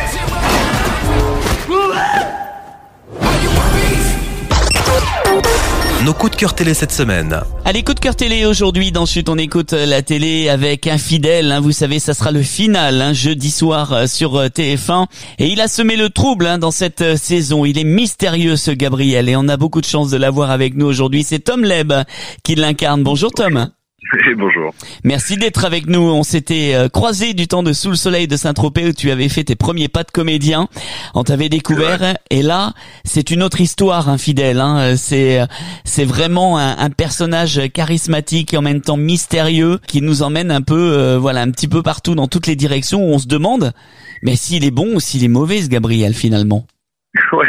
Nos coups de cœur télé cette semaine. Allez, coup de cœur télé aujourd'hui dans Chut, on écoute la télé avec Infidèle, hein, vous savez, ça sera le final, hein, jeudi soir euh, sur euh, T F un, et il a semé le trouble hein, dans cette euh, saison. Il est mystérieux ce Gabriel, et on a beaucoup de chance de l'avoir avec nous aujourd'hui. C'est Tom Leb qui l'incarne. Bonjour Tom. Et bonjour. Merci d'être avec nous. On s'était euh, croisés du temps de Sous le soleil de Saint-Tropez où tu avais fait tes premiers pas de comédien. On t'avait découvert et là, c'est une autre histoire, Infidèle. Hein. C'est c'est vraiment un, un personnage charismatique et en même temps mystérieux qui nous emmène un peu, euh, voilà, un petit peu partout dans toutes les directions où on se demande, mais s'il est bon ou s'il est mauvais, ce Gabriel finalement. Ouais,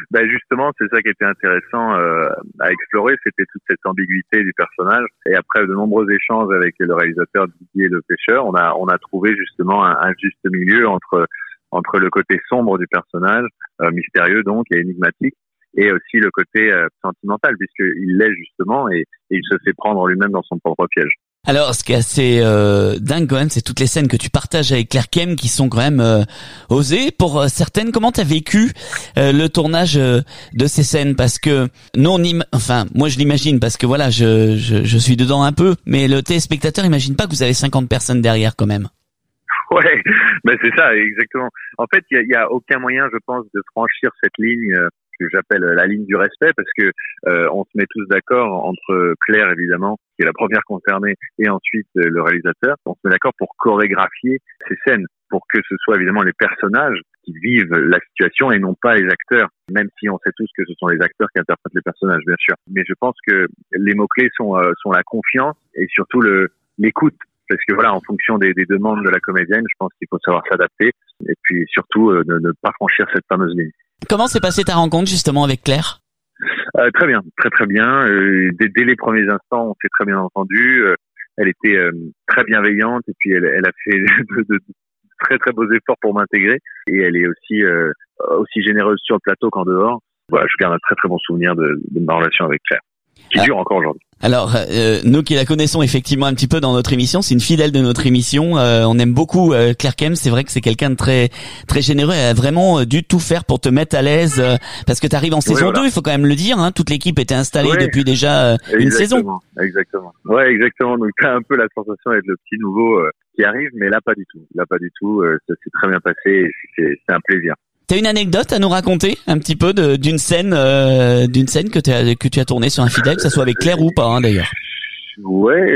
Bah justement, c'est ça qui était intéressant euh, à explorer, c'était toute cette ambiguïté du personnage. Et après de nombreux échanges avec le réalisateur Didier Le Pêcheur, on a on a trouvé justement un, un juste milieu entre entre le côté sombre du personnage, euh, mystérieux donc et énigmatique, et aussi le côté euh, sentimental, puisqu'il l'est justement et, et il se fait prendre lui-même dans son propre piège. Alors, ce qui est assez euh, dingue quand même, c'est toutes les scènes que tu partages avec Claire Kem qui sont quand même euh, osées. Pour euh, certaines, comment t'as vécu euh, le tournage euh, de ces scènes? Parce que nous, on im- enfin, moi je l'imagine parce que voilà, je, je je suis dedans un peu, mais le téléspectateur imagine pas que vous avez cinquante personnes derrière quand même. Ouais, ben c'est ça, exactement. En fait, il y a, y a aucun moyen, je pense, de franchir cette ligne euh, que j'appelle la ligne du respect, parce que euh, on se met tous d'accord entre Claire, évidemment, qui est la première concernée, et ensuite euh, le réalisateur. On se met d'accord pour chorégraphier ces scènes, pour que ce soit évidemment les personnages qui vivent la situation et non pas les acteurs, même si on sait tous que ce sont les acteurs qui interprètent les personnages, bien sûr. Mais je pense que les mots-clés sont, euh, sont la confiance et surtout le, l'écoute. Parce que voilà, en fonction des, des demandes de la comédienne, je pense qu'il faut savoir s'adapter et puis surtout euh, ne, ne pas franchir cette fameuse ligne. Comment s'est passée ta rencontre justement avec Claire? euh, Très bien, très très bien. Euh, dès, dès les premiers instants, on s'est très bien entendu. Euh, elle était euh, très bienveillante et puis elle, elle a fait de, de, de très très beaux efforts pour m'intégrer. Et elle est aussi euh, aussi généreuse sur le plateau qu'en dehors. Voilà, je garde un très très bon souvenir de, de ma relation avec Claire, qui ah. dure encore aujourd'hui. Alors, euh, nous qui la connaissons effectivement un petit peu dans notre émission, c'est une fidèle de notre émission. Euh, on aime beaucoup euh, Claire Kem. C'est vrai que c'est quelqu'un de très très généreux. Elle a vraiment euh, dû tout faire pour te mettre à l'aise, euh, parce que tu arrives en saison oui, voilà. deux. Il faut quand même le dire. Hein, toute l'équipe était installée oui. depuis déjà euh, une saison. Exactement. Ouais, exactement. Donc t'as un peu la sensation d'être le petit nouveau euh, qui arrive, mais là pas du tout. Là pas du tout. Euh, ça s'est très bien passé. Et c'est, c'est un plaisir. T'as une anecdote à nous raconter un petit peu de, d'une scène, euh, d'une scène que, t'as, que tu as tournée sur Infidèle, que ça soit avec Claire ou pas, hein, d'ailleurs. Ouais,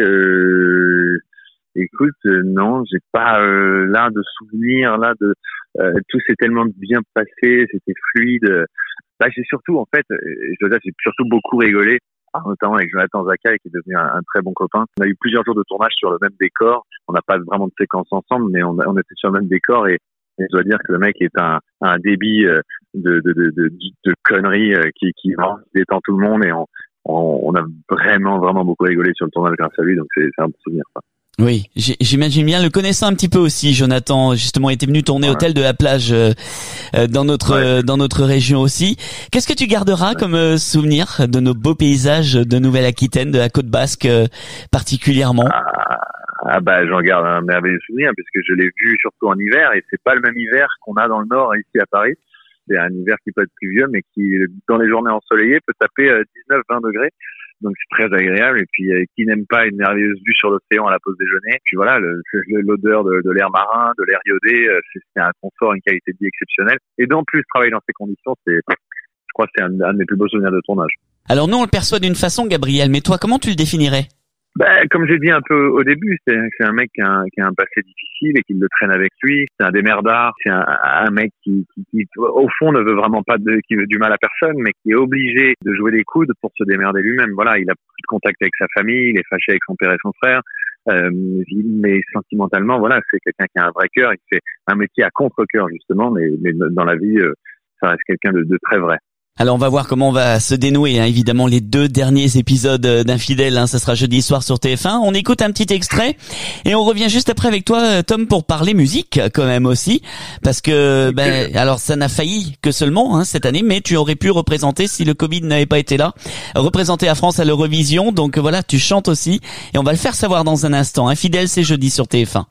euh, écoute, euh, non, j'ai pas euh, là de souvenirs, là de euh, tout s'est tellement bien passé, c'était fluide. Là, j'ai surtout, en fait, je dois dire, j'ai surtout beaucoup rigolé, notamment avec Jonathan Zaka, qui est devenu un, un très bon copain. On a eu plusieurs jours de tournage sur le même décor. On n'a pas vraiment de séquence ensemble, mais on, on était sur le même décor et Et je dois dire que le mec est un, un débit de, de, de, de, de conneries qui, qui détend tout le monde et on, on, on a vraiment, vraiment beaucoup rigolé sur le tournage grâce à lui, donc c'est, c'est un bon souvenir, ça. Oui, j'imagine bien. Le connaissant un petit peu aussi, Jonathan, justement, était venu tourner ouais. Hôtel de la Plage euh, dans notre ouais. euh, dans notre région aussi. Qu'est-ce que tu garderas ouais. comme euh, souvenir de nos beaux paysages de Nouvelle-Aquitaine, de la Côte Basque euh, particulièrement? Ah. Ah bah j'en garde un merveilleux souvenir puisque je l'ai vu surtout en hiver et c'est pas le même hiver qu'on a dans le nord ici à Paris. C'est un hiver qui peut être pluvieux mais qui dans les journées ensoleillées peut taper dix-neuf vingt degrés. Donc c'est très agréable et puis euh, qui n'aime pas une merveilleuse vue sur l'océan à la pause déjeuner. Puis voilà, le, l'odeur de, de l'air marin, de l'air iodé, c'est, c'est un confort, une qualité de vie exceptionnelle. Et d'en plus travailler dans ces conditions, c'est, je crois que c'est un, un de mes plus beaux souvenirs de tournage. Alors nous on le perçoit d'une façon, Gabriel, mais toi comment tu le définirais? Ben, comme j'ai dit un peu au début, c'est, c'est un mec qui a, un, qui a un passé difficile et qui le traîne avec lui. C'est un démerdard. C'est un, un mec qui, qui, qui, au fond, ne veut vraiment pas de, qui veut du mal à personne, mais qui est obligé de jouer des coudes pour se démerder lui-même. Voilà, il a plus de contact avec sa famille, il est fâché avec son père et son frère. Euh, mais sentimentalement, voilà, c'est quelqu'un qui a un vrai cœur et qui fait un métier à contre-cœur, justement, mais, mais dans la vie, ça reste quelqu'un de, de très vrai. Alors on va voir comment on va se dénouer, hein, évidemment les deux derniers épisodes d'Infidèles, hein, ça sera jeudi soir sur T F un. On écoute un petit extrait et on revient juste après avec toi, Tom, pour parler musique quand même aussi, parce que ben alors ça n'a failli que seulement hein, cette année, mais tu aurais pu représenter si le Covid n'avait pas été là, représenter la France à l'Eurovision. Donc voilà, tu chantes aussi et on va le faire savoir dans un instant. Infidèles, c'est jeudi sur T F un.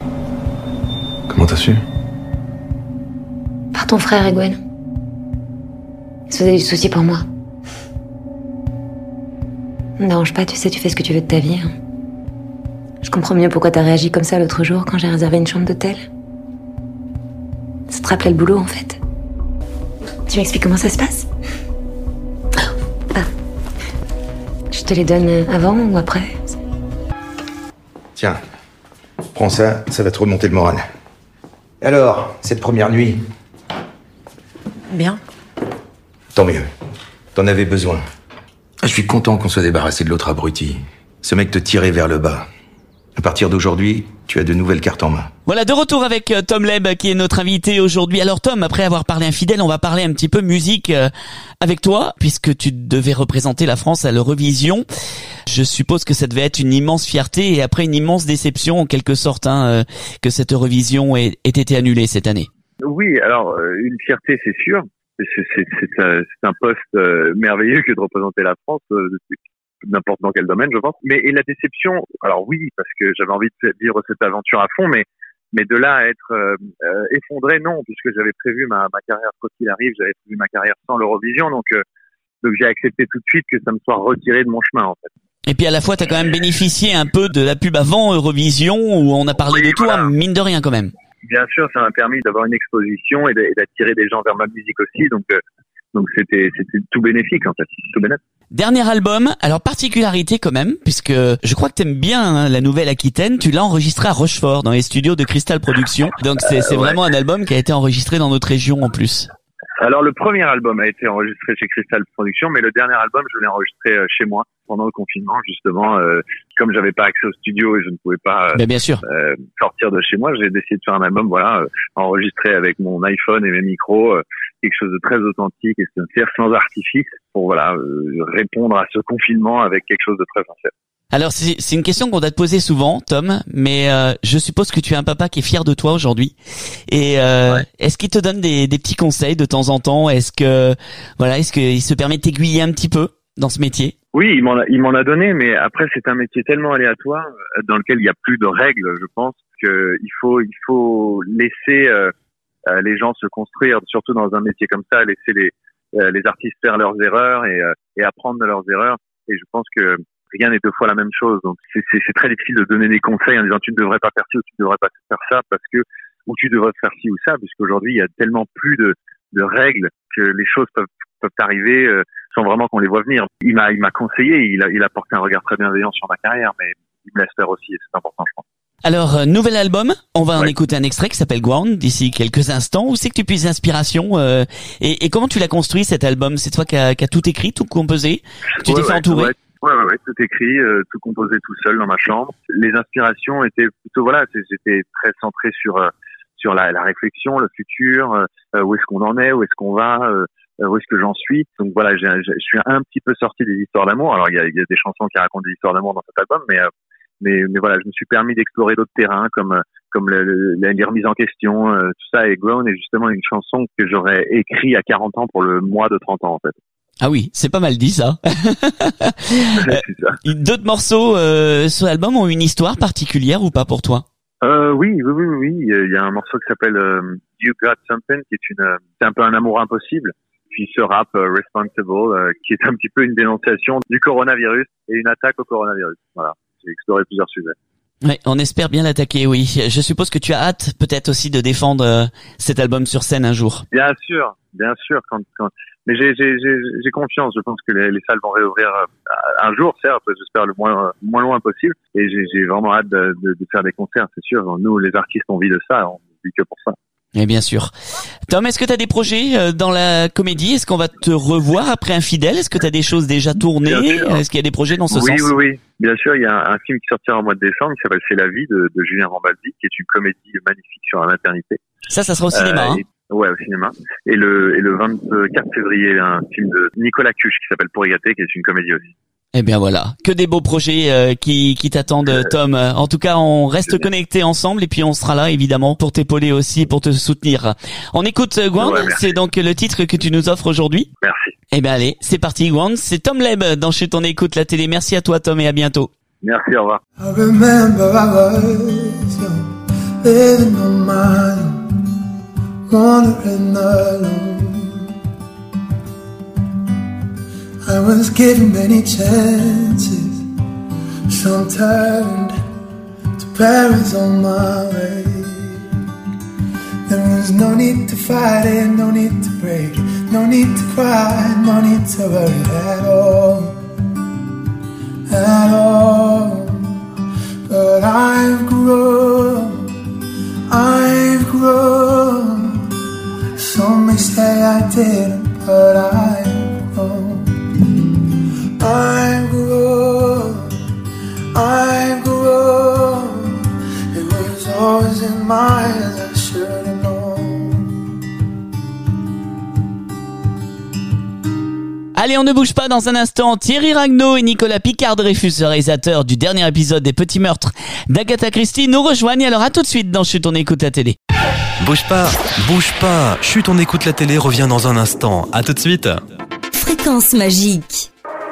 Comment t'as su? Par ton frère, Egwen. Il se faisait du souci pour moi. Ne me dérange pas, tu sais, tu fais ce que tu veux de ta vie. Hein. Je comprends mieux pourquoi t'as réagi comme ça l'autre jour quand j'ai réservé une chambre d'hôtel. Ça te rappelait le boulot, en fait. Tu m'expliques comment ça se passe? Ah. Je te les donne avant ou après? Tiens, prends ça, ça va te remonter le moral. Alors, cette première nuit? Bien. Tant mieux. T'en avais besoin. Je suis content qu'on soit débarrassé de l'autre abruti. Ce mec te tirait vers le bas. À partir d'aujourd'hui, tu as de nouvelles cartes en main. Voilà, de retour avec euh, Tom Leb qui est notre invité aujourd'hui. Alors Tom, après avoir parlé infidèle, on va parler un petit peu musique euh, avec toi, puisque tu devais représenter la France à l'Eurovision. Je suppose que ça devait être une immense fierté et après une immense déception en quelque sorte hein, euh, que cette Eurovision ait, ait été annulée cette année. Oui, alors euh, une fierté c'est sûr. C'est, c'est, c'est, un, c'est un poste euh, merveilleux que de représenter la France. Euh, n'importe dans quel domaine, je pense. Mais et la déception, alors oui, parce que j'avais envie de vivre cette aventure à fond, mais mais de là à être euh, euh, effondré, non, puisque j'avais prévu ma, ma carrière quoi qu'il arrive, j'avais prévu ma carrière sans l'Eurovision, donc euh, donc j'ai accepté tout de suite que ça me soit retiré de mon chemin en fait. Et puis à la fois, t'as quand même bénéficié un peu de la pub avant Eurovision où on a parlé oui, de toi, voilà. Mine de rien quand même. Bien sûr, ça m'a permis d'avoir une exposition et d'attirer des gens vers ma musique aussi, donc euh, donc c'était c'était tout bénéfique en fait, tout bénéfique. Dernier album, alors particularité quand même, puisque je crois que t'aimes bien hein, la Nouvelle-Aquitaine, tu l'as enregistré à Rochefort dans les studios de Crystal Productions, donc c'est, c'est euh, ouais. vraiment un album qui a été enregistré dans notre région en plus. Alors le premier album a été enregistré chez Crystal Productions, mais le dernier album je l'ai enregistré euh, chez moi pendant le confinement justement. Euh, comme j'avais pas accès au studio et je ne pouvais pas euh, ben, bien sûr. Euh, sortir de chez moi, j'ai décidé de faire un album voilà euh, enregistré avec mon iPhone et mes micros, euh, quelque chose de très authentique et sincère, sans artifice, pour voilà euh, répondre à ce confinement avec quelque chose de très sincère. Alors c'est, c'est une question qu'on t'a posée souvent, Tom, mais euh, je suppose que tu es un papa qui est fier de toi aujourd'hui. Et euh, ouais. Est-ce qu'il te donne des, des petits conseils de temps en temps ? Est-ce que voilà, est-ce qu'il se permet de t'aiguiller un petit peu dans ce métier ? Oui, il m'en a, il m'en a donné, mais après c'est un métier tellement aléatoire dans lequel il y a plus de règles. Je pense que il faut, il faut laisser euh, les gens se construire, surtout dans un métier comme ça, laisser les euh, les artistes faire leurs erreurs et, euh, et apprendre de leurs erreurs. Et je pense que rien n'est deux fois la même chose. Donc c'est, c'est, c'est très difficile de donner des conseils en disant tu ne devrais pas faire ci ou tu ne devrais pas faire ça parce que ou tu devrais faire ci ou ça, puisqu'aujourd'hui il y a tellement plus de, de règles que les choses peuvent peuvent arriver euh, sans vraiment qu'on les voit venir. Il m'a il m'a conseillé, il a il a porté un regard très bienveillant sur ma carrière, mais il me laisse faire aussi et c'est important je pense. Alors, euh, nouvel album, on va ouais. en écouter un extrait qui s'appelle Ground d'ici quelques instants. Où c'est que tu puisses l'inspiration euh, et, et comment tu l'as construit cet album ? C'est toi qui as qui a tout écrit, tout composé ? Tu ouais, t'es fait ouais, entourer ? ouais. Ouais, ouais, ouais, tout écrit, euh, tout composé tout seul dans ma chambre. Les inspirations étaient plutôt, voilà, j'étais très centré sur euh, sur la, la réflexion, le futur, euh, où est-ce qu'on en est, où est-ce qu'on va, euh, où est-ce que j'en suis. Donc voilà, j'ai, j'ai, je suis un petit peu sorti des histoires d'amour. Alors il y a, il y a des chansons qui racontent des histoires d'amour dans cet album, mais euh, mais mais voilà, je me suis permis d'explorer d'autres terrains comme comme le, le, les remises en question, euh, tout ça. Et Grown est justement une chanson que j'aurais écrit à quarante ans pour le mois de trente ans en fait. Ah oui, c'est pas mal dit ça. C'est ça. D'autres morceaux euh, sur l'album ont une histoire particulière ou pas pour toi ? euh, Oui, oui, oui, oui. Il y a un morceau qui s'appelle euh, You Got Something, qui est une, euh, c'est un peu un amour impossible. Puis ce rap euh, Responsible, euh, qui est un petit peu une dénonciation du coronavirus et une attaque au coronavirus. Voilà, j'ai exploré plusieurs sujets. Ouais, on espère bien l'attaquer, oui. Je suppose que tu as hâte peut-être aussi de défendre euh, cet album sur scène un jour. Bien sûr, bien sûr. Quand, quand... Mais j'ai, j'ai, j'ai, j'ai confiance. Je pense que les, les salles vont réouvrir euh, un jour, certes. J'espère le moins, euh, moins loin possible. Et j'ai, j'ai vraiment hâte de, de, de faire des concerts, c'est sûr. Nous, les artistes, on vit de ça. On vit que pour ça. Et bien sûr. Tom, est-ce que tu as des projets euh, dans la comédie ? Est-ce qu'on va te revoir après Infidèle ? Est-ce que tu as des choses déjà tournées ? Est-ce qu'il y a des projets dans ce oui, sens ? Oui, oui, oui. Bien sûr, il y a un, un film qui sortira au mois de décembre qui s'appelle C'est la vie de, de Julien Rambaldi, qui est une comédie magnifique sur la maternité. Ça, ça sera au cinéma, euh, hein ? Ouais, au cinéma. Et le, et le vingt-quatre février, un film de Nicolas Cuche qui s'appelle Pour y gâter, qui est une comédie aussi. Eh bien voilà, que des beaux projets euh, qui, qui t'attendent, euh, Tom. En tout cas, on reste connectés ensemble et puis on sera là évidemment pour t'épauler aussi, pour te soutenir. On écoute euh, Ground, ouais, c'est donc le titre que tu nous offres aujourd'hui. Merci. Eh bien allez, c'est parti Ground, c'est Tom Leb dans Chut on écoute la télé. Merci à toi Tom et à bientôt. Merci, au revoir. I remember I was young, living on my own, wandering alone. I was given many chances, some turned to Paris on my way. There was no need to fight it, no need to break it, no need to cry, no need to worry at all, at all. But I've grown, I've grown. Some may say I didn't, but I've grown. I've grown, I've grown. It was in my eyes, I should've known. Allez, on ne bouge pas dans un instant. Thierry Ragnaud et Nicolas Picard-Dreyfus, le réalisateur du dernier épisode des Petits Meurtres d'Agatha Christie, nous rejoignent. Alors à tout de suite dans Chut, on écoute la télé. Bouge pas, bouge pas. Chut, on écoute la télé revient dans un instant. À tout de suite. Fréquence magique.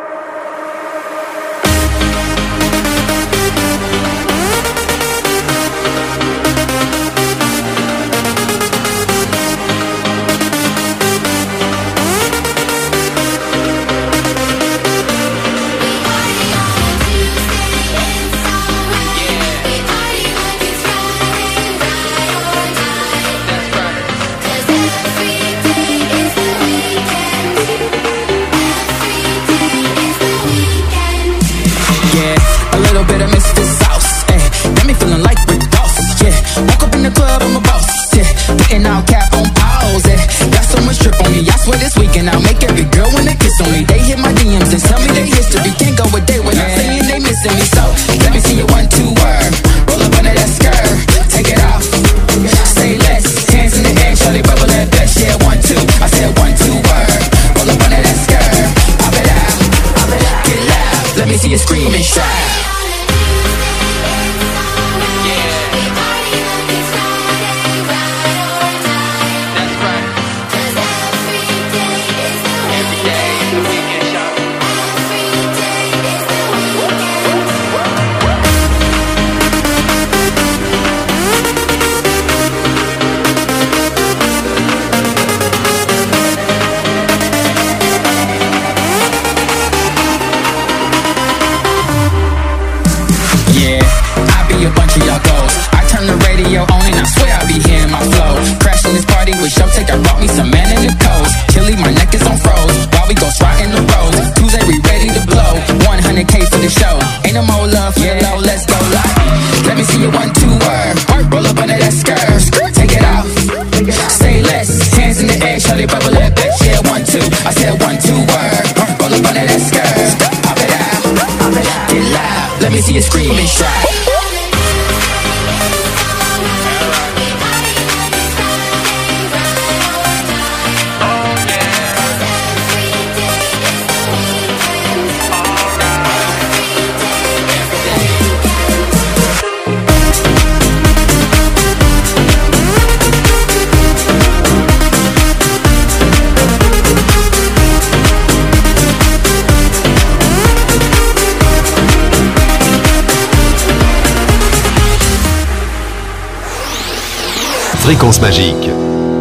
I'll make every girl wanna kiss on me. They hit my D Ms and tell me their history. Can't go a day without saying they missing me. So let me see you one, two, word. Roll up under that skirt, take it off. Say less, hands in the air, Charlie bubble that best. Yeah, one, two. I said one, two, word. Roll up under that skirt, pop it out, pop it out, get loud. Let me see you scream and shout. I brought me some man in the coast. Chili, my neck is on froze. While we go right in the road. Tuesday, we ready to blow. one hundred K for the show. Ain't no more love for the low, let's go live. Let me see you one, two, word. Roll up under that skirt. Take it off. Say less. Hands in the air, Charlie bubble that bitch. Yeah, one, two. I said one, two, word. Roll up under that skirt. Pop it out. Get loud. Let me see you scream and shout. Fréquence magique.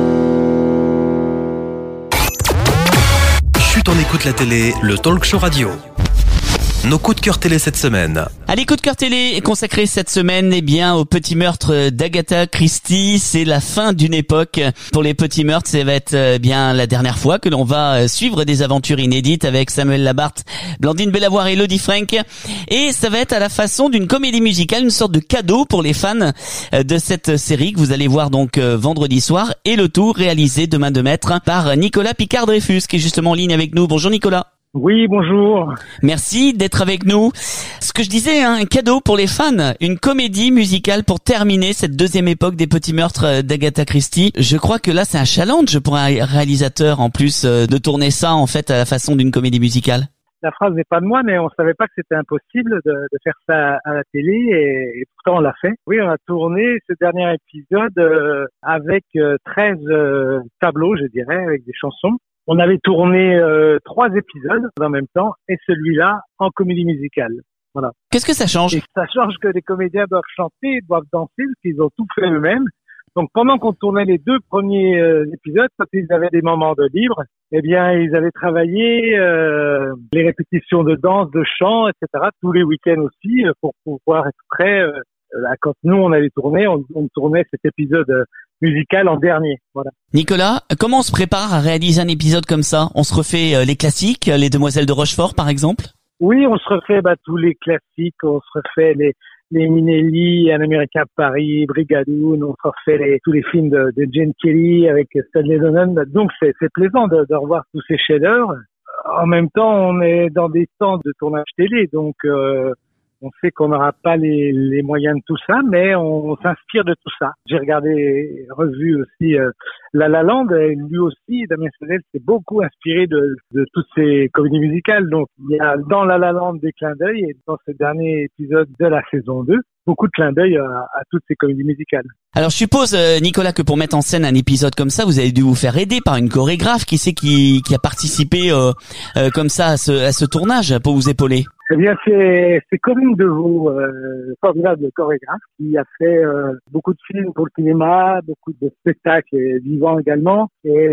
Chut, on écoute la télé, le talk show radio. Nos coups de cœur télé cette semaine. Allez, coup de cœur télé est consacré cette semaine eh bien au petit meurtre d'Agatha Christie. C'est la fin d'une époque pour les petits meurtres. Ça va être eh bien la dernière fois que l'on va suivre des aventures inédites avec Samuel Labarthe, Blandine Bellavoire et Elodie Frank. Et ça va être à la façon d'une comédie musicale, une sorte de cadeau pour les fans de cette série que vous allez voir donc vendredi soir. Et le tout réalisé de main de maître par Nicolas Picard-Dreyfus qui est justement en ligne avec nous. Bonjour Nicolas. Oui, bonjour. Merci d'être avec nous. Ce que je disais, hein, un cadeau pour les fans, une comédie musicale pour terminer cette deuxième époque des petits meurtres d'Agatha Christie. Je crois que là, c'est un challenge pour un réalisateur en plus de tourner ça en fait à la façon d'une comédie musicale. La phrase n'est pas de moi, mais on savait pas que c'était impossible de, de faire ça à la télé et, et pourtant on l'a fait. Oui, on a tourné ce dernier épisode euh, avec euh, treize euh, tableaux, je dirais, avec des chansons. On avait tourné euh, trois épisodes en même temps et celui-là en comédie musicale. Voilà. Qu'est-ce que ça change? Et ça change que les comédiens doivent chanter, doivent danser, parce qu'ils ont tout fait eux-mêmes. Donc pendant qu'on tournait les deux premiers euh, épisodes, quand ils avaient des moments de libre, eh bien ils avaient travaillé euh, les répétitions de danse, de chant, et cetera tous les week-ends aussi euh, pour pouvoir être prêts. Euh, là, quand nous on allait tourner, on, on tournait cet épisode euh, musical en dernier. Voilà. Nicolas, comment on se prépare à réaliser un épisode comme ça? On se refait euh, les classiques, les Demoiselles de Rochefort par exemple? Oui, on se refait bah, tous les classiques, on se refait les les Minelli, Un Américain à Paris, Brigadoon, on se refait les, tous les films de, de Gene Kelly avec Stanley Donen. Donc c'est, c'est plaisant de, de revoir tous ces chefs-d'œuvre. En même temps, on est dans des temps de tournage télé, donc euh, On sait qu'on n'aura pas les, les moyens de tout ça, mais on, on s'inspire de tout ça. J'ai regardé, revu aussi euh, La La Land, et lui aussi, Damien Chazelle s'est beaucoup inspiré de, de toutes ces comédies musicales. Donc, il y a dans La La Land des clins d'œil, et dans ce dernier épisode de la saison deux, beaucoup de clins d'œil à, à toutes ces comédies musicales. Alors je suppose, euh, Nicolas, que pour mettre en scène un épisode comme ça, vous avez dû vous faire aider par une chorégraphe. Qui c'est qui, qui a participé euh, euh, comme ça à ce, à ce tournage pour vous épauler? Eh bien, c'est, c'est Corinne Deveau, euh, formidable chorégraphe, qui a fait euh, beaucoup de films pour le cinéma, beaucoup de spectacles vivants également.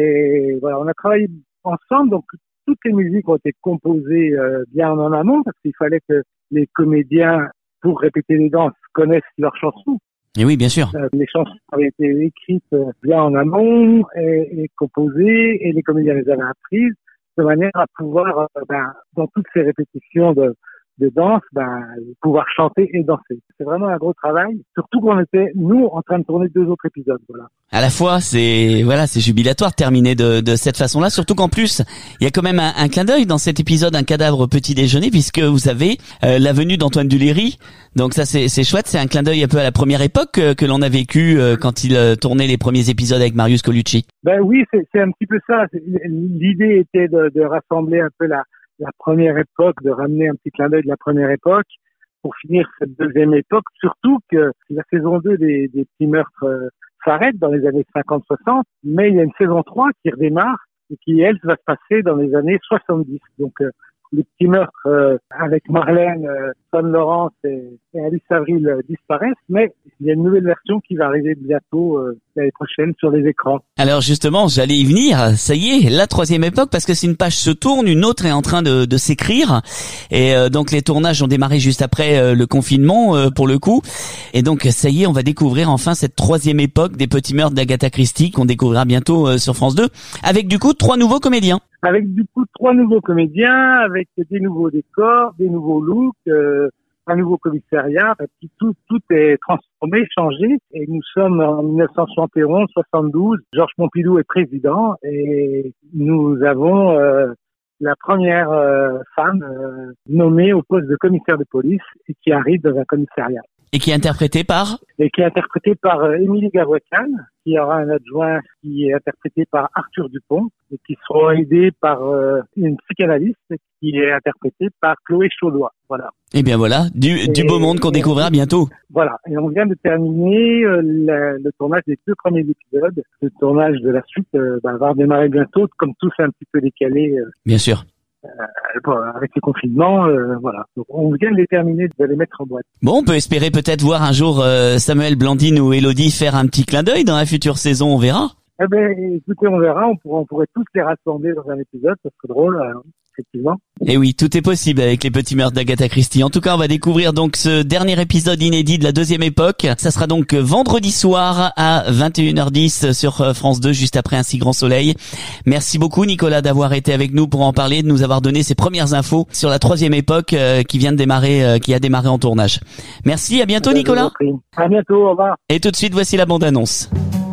Et voilà, on a travaillé ensemble, donc toutes les musiques ont été composées euh, bien en amont, parce qu'il fallait que les comédiens, pour répéter les danses, connaissent leurs chansons. Et oui, bien sûr. Euh, les chansons avaient été écrites euh, bien en amont et, et composées, et les comédiens les avaient apprises, de manière à pouvoir, euh, ben, dans toutes ces répétitions de, de danse, ben, pouvoir chanter et danser. C'est vraiment un gros travail, surtout qu'on était, nous, en train de tourner deux autres épisodes, voilà. À la fois, c'est voilà, c'est jubilatoire de terminer de, de cette façon-là, surtout qu'en plus, il y a quand même un, un clin d'œil dans cet épisode, un cadavre petit déjeuner, puisque vous avez euh, la venue d'Antoine Duléry. Donc ça, c'est, c'est chouette, c'est un clin d'œil un peu à la première époque euh, que l'on a vécu euh, quand il euh, tournait les premiers épisodes avec Marius Colucci. Ben oui, c'est, c'est un petit peu ça. L'idée était de, de rassembler un peu la, la première époque, de ramener un petit clin d'œil de la première époque pour finir cette deuxième époque, surtout que la saison deux des, des petits meurtres euh, s'arrête dans les années cinquante soixante, mais il y a une saison trois qui redémarre et qui, elle, va se passer dans les années soixante-dix. Donc, euh, les petits meurtres euh, avec Marlène, euh, Son Laurence et, et Alice Avril euh, disparaissent, mais il y a une nouvelle version qui va arriver bientôt euh, l'année prochaine sur les écrans. Alors justement, j'allais y venir, ça y est, la troisième époque, parce que si une page se tourne, une autre est en train de, de s'écrire, et euh, donc les tournages ont démarré juste après euh, le confinement, euh, pour le coup, et donc ça y est, on va découvrir enfin cette troisième époque des petits meurtres d'Agatha Christie, qu'on découvrira bientôt euh, sur France deux, avec du coup trois nouveaux comédiens. Avec du coup trois nouveaux comédiens, avec des nouveaux décors, des nouveaux looks, euh, un nouveau commissariat, qui tout tout est transformé, changé. Et nous sommes en dix-neuf cent soixante et onze, soixante-douze. Georges Pompidou est président et nous avons euh, la première euh, femme euh, nommée au poste de commissaire de police et qui arrive dans un commissariat. Et qui est interprété par Et qui est interprété par euh, Émilie Gavrecan, qui aura un adjoint qui est interprété par Arthur Dupont, et qui sera aidé par euh, une psychanalyste qui est interprétée par Chloé Chaudois. Voilà. Et bien voilà, du, et, du beau monde qu'on découvrira bientôt. Voilà, et on vient de terminer euh, le, le tournage des deux premiers épisodes. Le tournage de la suite euh, bah, va redémarrer bientôt, comme tout c'est un petit peu décalé. Euh, bien sûr. Euh, bon, avec les confinements, euh, voilà. Donc, on vient de les terminer, de les mettre en boîte. Bon, on peut espérer peut-être voir un jour euh, Samuel, Blandine ou Élodie faire un petit clin d'œil dans la future saison, on verra. Eh ben, écoutez, on verra, on pourrait, on pourrait tous les rassembler dans un épisode, ça serait drôle, hein, effectivement. Et oui, tout est possible avec les petits meurtres d'Agatha Christie. En tout cas, on va découvrir donc ce dernier épisode inédit de la deuxième époque. Ça sera donc vendredi soir à vingt et une heures dix sur France deux, juste après Un si grand soleil. Merci beaucoup, Nicolas, d'avoir été avec nous pour en parler, de nous avoir donné ces premières infos sur la troisième époque euh, qui vient de démarrer, euh, qui a démarré en tournage. Merci, à bientôt, Nicolas. À bientôt, au revoir. Et tout de suite, voici la bande-annonce.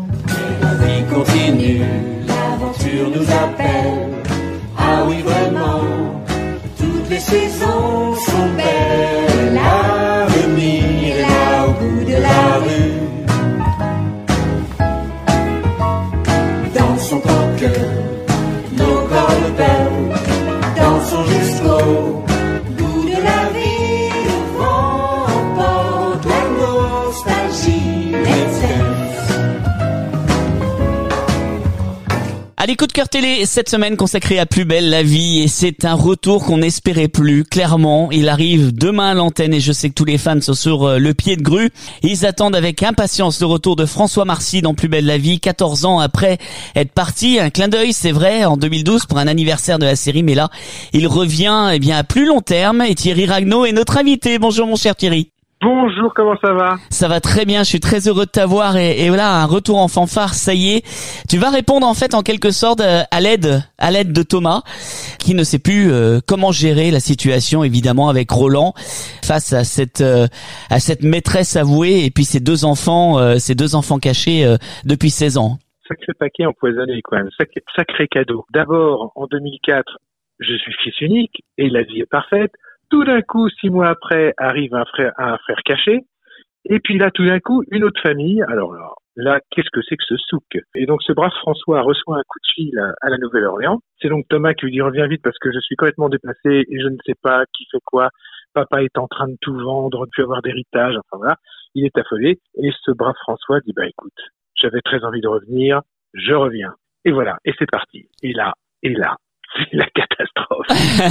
La vie continue, l'aventure nous appelle. Ah oui, vraiment, toutes les saisons sont belles. L'avenir est là au bout de la rue. Dansons en cœur, nos cordes belles. Dansons jusqu'au bout de la vie. Le vent emporte la nostalgie éternelle. Allez, coup de cœur télé, cette semaine consacrée à Plus belle la vie, et c'est un retour qu'on n'espérait plus, clairement. Il arrive demain à l'antenne et je sais que tous les fans sont sur le pied de grue. Ils attendent avec impatience le retour de François Marcy dans Plus belle la vie, quatorze ans après être parti. Un clin d'œil, c'est vrai, en deux mille douze pour un anniversaire de la série, mais là, il revient eh bien à plus long terme et Thierry Ragnaud est notre invité. Bonjour mon cher Thierry. Bonjour, comment ça va? Ça va très bien, je suis très heureux de t'avoir et, et voilà, un retour en fanfare, ça y est. Tu vas répondre en fait en quelque sorte à l'aide, à l'aide de Thomas, qui ne sait plus euh, comment gérer la situation évidemment avec Roland face à cette euh, à cette maîtresse avouée et puis ses deux enfants, euh, ses deux enfants cachés euh, depuis seize ans. Sacré paquet empoisonné quand même, sacré, sacré cadeau. D'abord, en deux mille quatre, je suis fils unique et la vie est parfaite. Tout d'un coup, six mois après, arrive un frère, un frère caché. Et puis là, tout d'un coup, une autre famille. Alors là, là, qu'est-ce que c'est que ce souk? Et donc, ce brave François reçoit un coup de fil à, à la Nouvelle-Orléans. C'est donc Thomas qui lui dit, reviens vite parce que je suis complètement déplacé et je ne sais pas qui fait quoi. Papa est en train de tout vendre, puis avoir d'héritage. Enfin voilà, il est affolé. Et ce brave François dit, bah écoute, j'avais très envie de revenir, je reviens. Et voilà, et c'est parti. Et là, et là, c'est la catastrophe.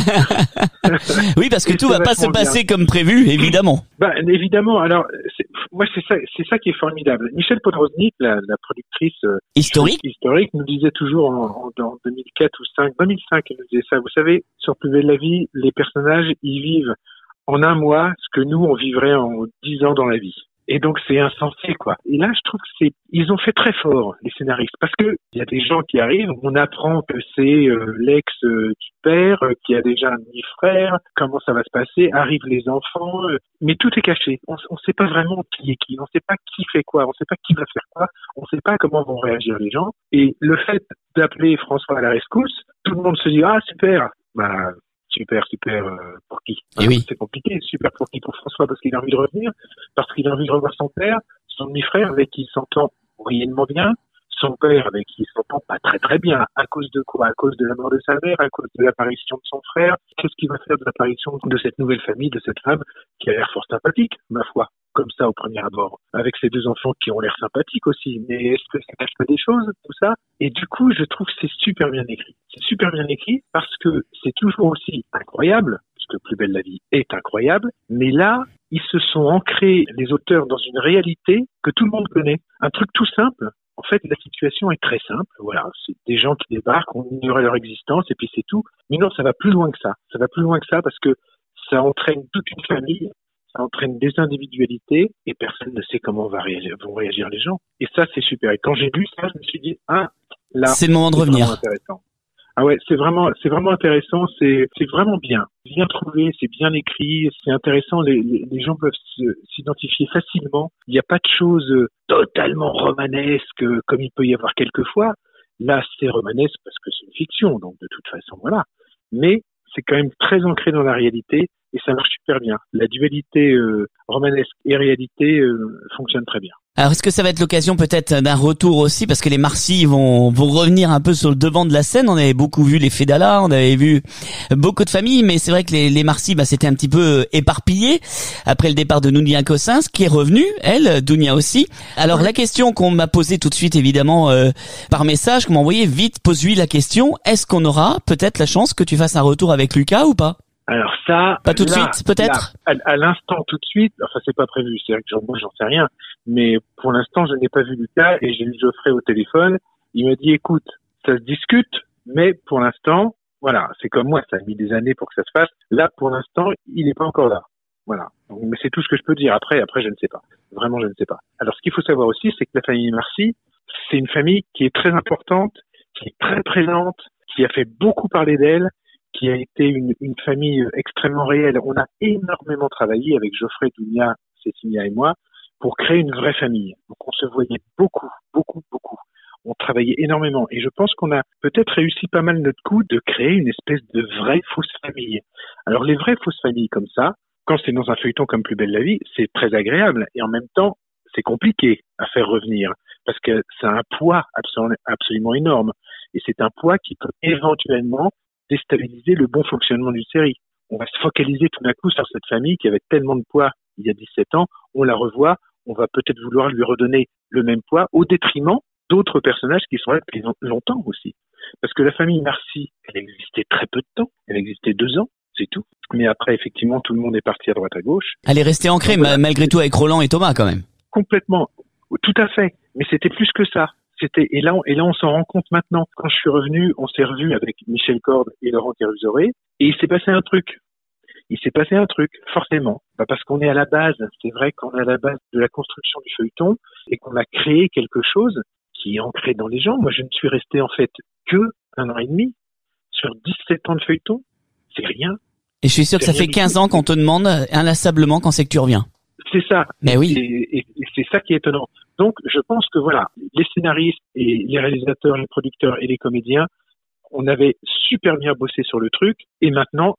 Oui, parce que Et tout c'est va pas se vachement passer bien. comme prévu, évidemment. Bah, évidemment. Alors, c'est, moi, c'est ça, c'est ça qui est formidable. Michel Podroznik, la, la productrice euh, Historique. historique, nous disait toujours en, en, en deux mille quatre ou cinq, deux mille cinq, elle nous disait ça. Vous savez, sur Plus belle la vie, les personnages, ils vivent en un mois ce que nous, on vivrait en dix ans dans la vie. Et donc, c'est insensé, quoi. Et là, je trouve que c'est, ils ont fait très fort, les scénaristes, parce que il y a des gens qui arrivent, on apprend que c'est euh, l'ex euh, du père, euh, qui a déjà un demi-frère, comment ça va se passer, arrivent les enfants, euh, mais tout est caché. On ne sait pas vraiment qui est qui, on ne sait pas qui fait quoi, on ne sait pas qui va faire quoi, on ne sait pas comment vont réagir les gens. Et le fait d'appeler François à la rescousse, tout le monde se dit, ah, super, bah, super, super, euh, pour qui? Et oui. C'est compliqué, super pour qui? Pour François, parce qu'il a envie de revenir, parce qu'il a envie de revoir son père, son demi-frère avec qui il s'entend moyennement bien, son père avec qui il s'entend pas très très bien. À cause de quoi? À cause de la mort de sa mère, à cause de l'apparition de son frère. Qu'est-ce qu'il va faire de l'apparition de cette nouvelle famille, de cette femme qui a l'air fort sympathique, ma foi, comme ça au premier abord, avec ses deux enfants qui ont l'air sympathiques aussi. Mais est-ce que ça cache pas des choses, tout ça? Et du coup, je trouve que c'est super bien écrit. C'est super bien écrit parce que c'est toujours aussi incroyable, parce que Plus belle la vie est incroyable, mais là, ils se sont ancrés, les auteurs, dans une réalité que tout le monde connaît. Un truc tout simple. En fait, la situation est très simple. Voilà, c'est des gens qui débarquent, on ignorait leur existence et puis c'est tout. Mais non, ça va plus loin que ça. Ça va plus loin que ça parce que ça entraîne toute une famille, ça entraîne des individualités et personne ne sait comment va réagir, vont réagir les gens. Et ça, c'est super. Et quand j'ai lu ça, je me suis dit, ah, là, C'est le moment de c'est revenir. vraiment intéressant. Ah ouais, c'est vraiment, c'est vraiment intéressant, c'est, c'est vraiment bien, bien trouvé, c'est bien écrit, c'est intéressant, les, les, les gens peuvent se, s'identifier facilement. Il n'y a pas de choses totalement romanesques comme il peut y avoir quelquefois. Là, c'est romanesque parce que c'est une fiction, donc de toute façon, voilà. Mais c'est quand même très ancré dans la réalité et ça marche super bien. La dualité euh, romanesque et réalité euh, fonctionne très bien. Alors, est-ce que ça va être l'occasion peut-être d'un retour aussi, parce que les Marcy vont vont revenir un peu sur le devant de la scène. On avait beaucoup vu les Fedala, on avait vu beaucoup de familles, mais c'est vrai que les, les Marcy, bah, c'était un petit peu éparpillé après le départ de Nounia Cossens, qui est revenue, elle, Dounia aussi. Alors, la question qu'on m'a posée tout de suite, évidemment, euh, par message, qu'on m'a envoyé, vite, pose-lui la question, est-ce qu'on aura peut-être la chance que tu fasses un retour avec Lucas ou pas? Alors ça, pas tout de là, suite, peut-être. Là, à, à l'instant, tout de suite. Enfin, c'est pas prévu. C'est vrai que j'en, moi, j'en sais rien. Mais pour l'instant, je n'ai pas vu Lucas et j'ai eu Geoffrey au téléphone. Il m'a dit, écoute, ça se discute, mais pour l'instant, voilà, c'est comme moi, ça a mis des années pour que ça se fasse. Là, pour l'instant, il n'est pas encore là. Voilà. Donc, mais c'est tout ce que je peux dire. Après, après, je ne sais pas. Vraiment, je ne sais pas. Alors, ce qu'il faut savoir aussi, c'est que la famille Marcy, c'est une famille qui est très importante, qui est très présente, qui a fait beaucoup parler d'elle, qui a été une, une famille extrêmement réelle. On a énormément travaillé avec Geoffrey, Dounia, Cécilia et moi pour créer une vraie famille. Donc on se voyait beaucoup, beaucoup, beaucoup. On travaillait énormément et je pense qu'on a peut-être réussi pas mal notre coup de créer une espèce de vraie fausse famille. Alors les vraies fausses familles comme ça, quand c'est dans un feuilleton comme Plus belle la vie, c'est très agréable et en même temps c'est compliqué à faire revenir parce que ça a un poids absolument, absolument énorme et c'est un poids qui peut éventuellement déstabiliser le bon fonctionnement d'une série. On va se focaliser tout d'un coup sur cette famille qui avait tellement de poids il y a dix-sept ans, on la revoit, on va peut-être vouloir lui redonner le même poids au détriment d'autres personnages qui sont là depuis longtemps aussi. Parce que la famille Marcy, elle existait très peu de temps, elle existait deux ans, c'est tout. Mais après, effectivement, tout le monde est parti à droite à gauche. Elle est restée ancrée, voilà. Malgré tout, avec Roland et Thomas quand même. Complètement, tout à fait, mais c'était plus que ça. C'était, et là, on, et là, on s'en rend compte maintenant. Quand je suis revenu, on s'est revu avec Michel Corde et Laurent Carusoré, et il s'est passé un truc. Il s'est passé un truc, forcément. Pas parce qu'on est à la base, c'est vrai qu'on est à la base de la construction du feuilleton, et qu'on a créé quelque chose qui est ancré dans les gens. Moi, je ne suis resté, en fait, que un an et demi. Sur dix-sept ans de feuilleton, c'est rien. Et je suis sûr que ça fait quinze ans qu'on te demande inlassablement quand c'est que tu reviens. C'est ça. Mais oui. Et, et, et c'est ça qui est étonnant. Donc, je pense que voilà, les scénaristes et les réalisateurs, les producteurs et les comédiens, on avait super bien bossé sur le truc. Et maintenant,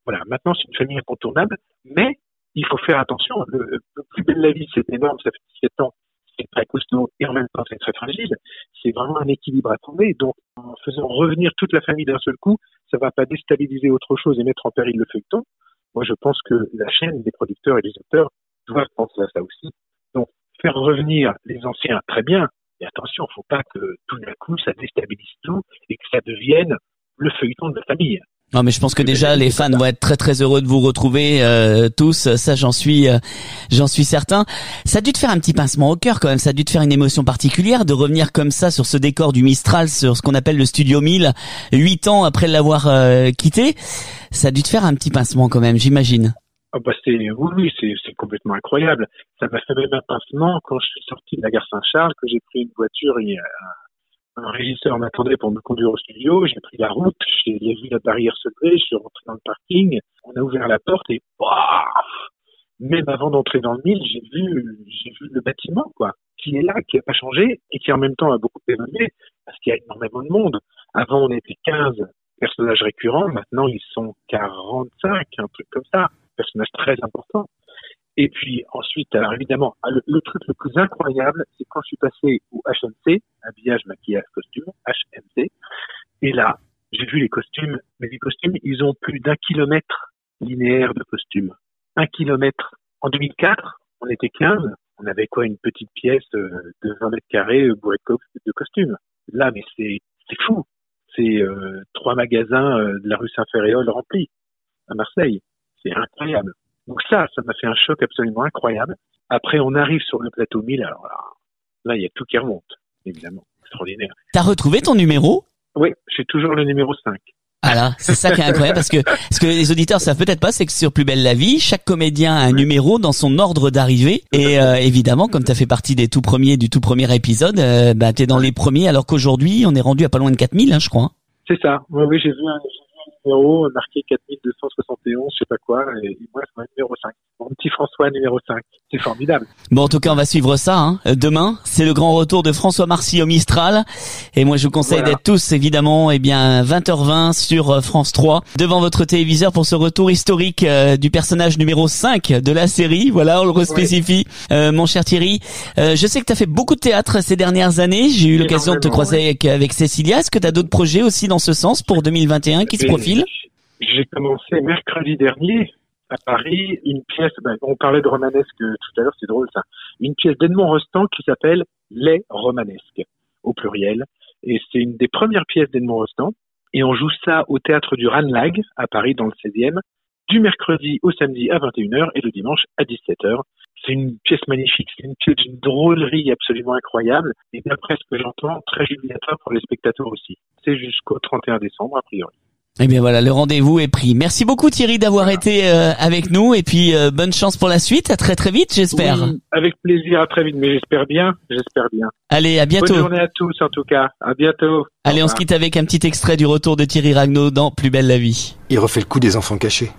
Voilà, maintenant c'est une famille incontournable, mais il faut faire attention. Le, le Plus belle la vie, c'est énorme, ça fait dix-sept ans, c'est très costaud et en même temps c'est très fragile. C'est vraiment un équilibre à trouver. Donc en faisant revenir toute la famille d'un seul coup, ça va pas déstabiliser autre chose et mettre en péril le feuilleton. Moi je pense que la chaîne, les producteurs et les auteurs doivent penser à ça aussi. Donc faire revenir les anciens, très bien. Mais attention, faut pas que tout d'un coup ça déstabilise tout et que ça devienne le feuilleton de la famille. Non, mais je pense que déjà les fans vont être très très heureux de vous retrouver euh, tous. Ça, j'en suis, euh, j'en suis certain. Ça a dû te faire un petit pincement au cœur quand même. Ça a dû te faire une émotion particulière de revenir comme ça sur ce décor du Mistral, sur ce qu'on appelle le Studio mille, huit ans après l'avoir euh, quitté. Ça a dû te faire un petit pincement quand même, j'imagine. Ah bah c'est oui, oui c'est, c'est complètement incroyable. Ça m'a fait même un pincement quand je suis sorti de la gare Saint-Charles, que j'ai pris une voiture et euh, un régisseur m'attendait pour me conduire au studio. J'ai pris la route, j'ai vu la barrière se lever, je suis rentré dans le parking, on a ouvert la porte et paf, même avant d'entrer dans le mille, j'ai vu j'ai vu le bâtiment quoi, qui est là, qui n'a pas changé et qui en même temps a beaucoup évolué parce qu'il y a énormément de monde. Avant on était quinze personnages récurrents, maintenant ils sont quarante-cinq, un truc comme ça. Personnage très important. Et puis ensuite, alors évidemment, le, le truc le plus incroyable, c'est quand je suis passé au H M C, habillage, maquillage, costume, H M C, et là, j'ai vu les costumes, mais les costumes, ils ont plus d'un kilomètre linéaire de costumes. Un kilomètre. En deux mille quatre, on était quinze, on avait quoi, une petite pièce de vingt mètres carrés bourrée de costumes. Là, mais c'est, c'est fou. C'est euh, trois magasins euh, de la rue Saint-Ferréol remplis à Marseille. C'est incroyable. Donc ça, ça m'a fait un choc absolument incroyable. Après, on arrive sur le plateau mille, alors là, là, il y a tout qui remonte, évidemment. Extraordinaire. T'as retrouvé ton numéro ? Oui, j'ai toujours le numéro cinq. Ah là, c'est ça qui est incroyable parce que ce que les auditeurs savent peut-être pas, c'est que sur Plus belle la vie, chaque comédien a un numéro dans son ordre d'arrivée. Et euh, évidemment, comme tu as fait partie des tout premiers du tout premier épisode, euh, bah t'es dans les premiers, alors qu'aujourd'hui, on est rendu à pas loin de quatre mille, hein, je crois. C'est ça. Oui, oui, j'ai vu un numéro marqué quatre mille deux cent soixante et onze, je sais pas quoi, et moi c'est mon numéro cinq. Mon petit François numéro cinq. C'est formidable. Bon, en tout cas, on va suivre ça, hein. Demain, c'est le grand retour de François Marcy au Mistral. Et moi, je vous conseille voilà. d'être tous, évidemment, eh bien, vingt heures vingt sur France trois, devant votre téléviseur pour ce retour historique euh, du personnage numéro cinq de la série. Voilà, on le respécifie. Ouais. Euh, mon cher Thierry, euh, je sais que tu as fait beaucoup de théâtre ces dernières années. J'ai eu c'est l'occasion de te croiser ouais. avec, avec Cécilia. Est-ce que tu as d'autres projets aussi dans ce sens pour deux mille vingt et un qui se profilent ? J'ai commencé mercredi dernier à Paris une pièce, ben, on parlait de romanesque tout à l'heure, c'est drôle ça, une pièce d'Edmond Rostand qui s'appelle Les Romanesques, au pluriel, et c'est une des premières pièces d'Edmond Rostand, et on joue ça au théâtre du Ranelagh à Paris dans le seizième, du mercredi au samedi à vingt et une heures et le dimanche à dix-sept heures. C'est une pièce magnifique, c'est une pièce d'une drôlerie absolument incroyable, et d'après ce que j'entends, très jubilatoire pour les spectateurs aussi. C'est jusqu'au trente et un décembre a priori. Eh bien voilà, le rendez-vous est pris. Merci beaucoup Thierry d'avoir voilà. été euh, avec nous et puis euh, bonne chance pour la suite. À très très vite, j'espère. Oui, avec plaisir, à très vite, mais j'espère bien, j'espère bien. Allez, à bientôt. Bonne journée à tous en tout cas. À bientôt. Allez, on se quitte avec un petit extrait du retour de Thierry Ragnaud dans Plus belle la vie. Il refait le coup des enfants cachés.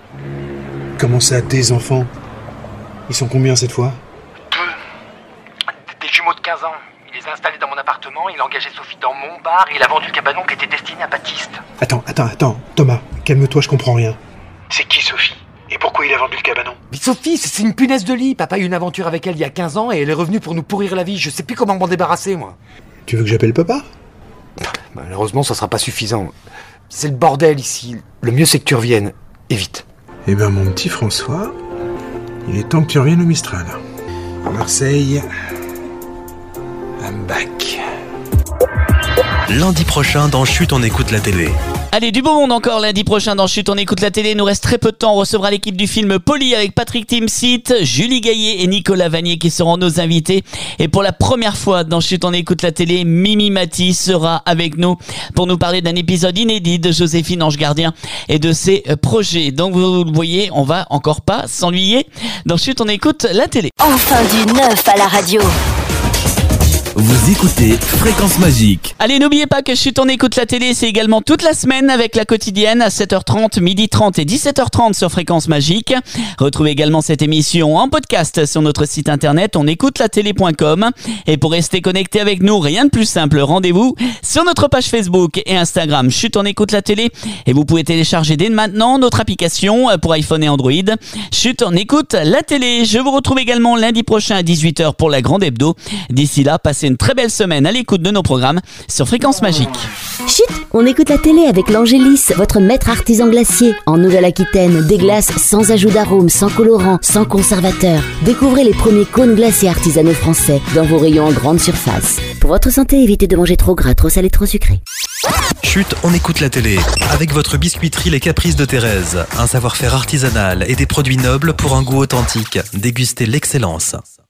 Comment ça, des enfants ? Ils sont combien cette fois ? Deux. Des jumeaux de quinze ans. Il les a installés dans mon appartement, il a engagé Sophie dans mon bar et il a vendu le cabanon qui était destiné à Baptiste. Attends, attends, attends, Thomas, calme-toi, je comprends rien. C'est qui Sophie ? Et pourquoi il a vendu le cabanon ? Mais Sophie, c'est une punaise de lit. Papa a eu une aventure avec elle il y a quinze ans et elle est revenue pour nous pourrir la vie. Je sais plus comment m'en débarrasser, moi. Tu veux que j'appelle papa ? Malheureusement, ça sera pas suffisant. C'est le bordel ici. Le mieux, c'est que tu reviennes. Et vite. Eh ben, mon petit François, il est temps que tu reviennes au Mistral. À Marseille... I'm back. Lundi prochain, dans Chut, on écoute la télé. Allez, du beau monde encore lundi prochain dans Chut, on écoute la télé. Il nous reste très peu de temps. On recevra l'équipe du film Polly avec Patrick Timsit, Julie Gaillet et Nicolas Vanier qui seront nos invités. Et pour la première fois dans Chut, on écoute la télé, Mimi Mati sera avec nous pour nous parler d'un épisode inédit de Joséphine Ange Gardien et de ses projets. Donc vous le voyez, on va encore pas s'ennuyer. Dans Chut, on écoute la télé. Enfin du neuf à la radio. Vous écoutez Fréquence Magique. Allez, n'oubliez pas que Chut, on écoute la télé, c'est également toute la semaine avec la quotidienne à sept heures trente, midi trente et dix-sept heures trente sur Fréquence Magique. Retrouvez également cette émission en podcast sur notre site internet on écoute la télé point com. Et pour rester connecté avec nous, rien de plus simple, rendez-vous sur notre page Facebook et Instagram Chut, on écoute la télé. Et vous pouvez télécharger dès maintenant notre application pour iPhone et Android. Chut, on écoute la télé. Je vous retrouve également lundi prochain à dix-huit heures pour la grande hebdo. D'ici là, passez une très belle semaine à l'écoute de nos programmes sur Fréquence Magique. Chut, on écoute la télé avec l'Angélis, votre maître artisan glacier. En Nouvelle-Aquitaine, des glaces sans ajout d'arôme, sans colorant, sans conservateur. Découvrez les premiers cônes glaciers artisanaux français dans vos rayons en grande surface. Pour votre santé, évitez de manger trop gras, trop salé, trop sucré. Chut, on écoute la télé. Avec votre biscuiterie Les Caprices de Thérèse. Un savoir-faire artisanal et des produits nobles pour un goût authentique. Dégustez l'excellence.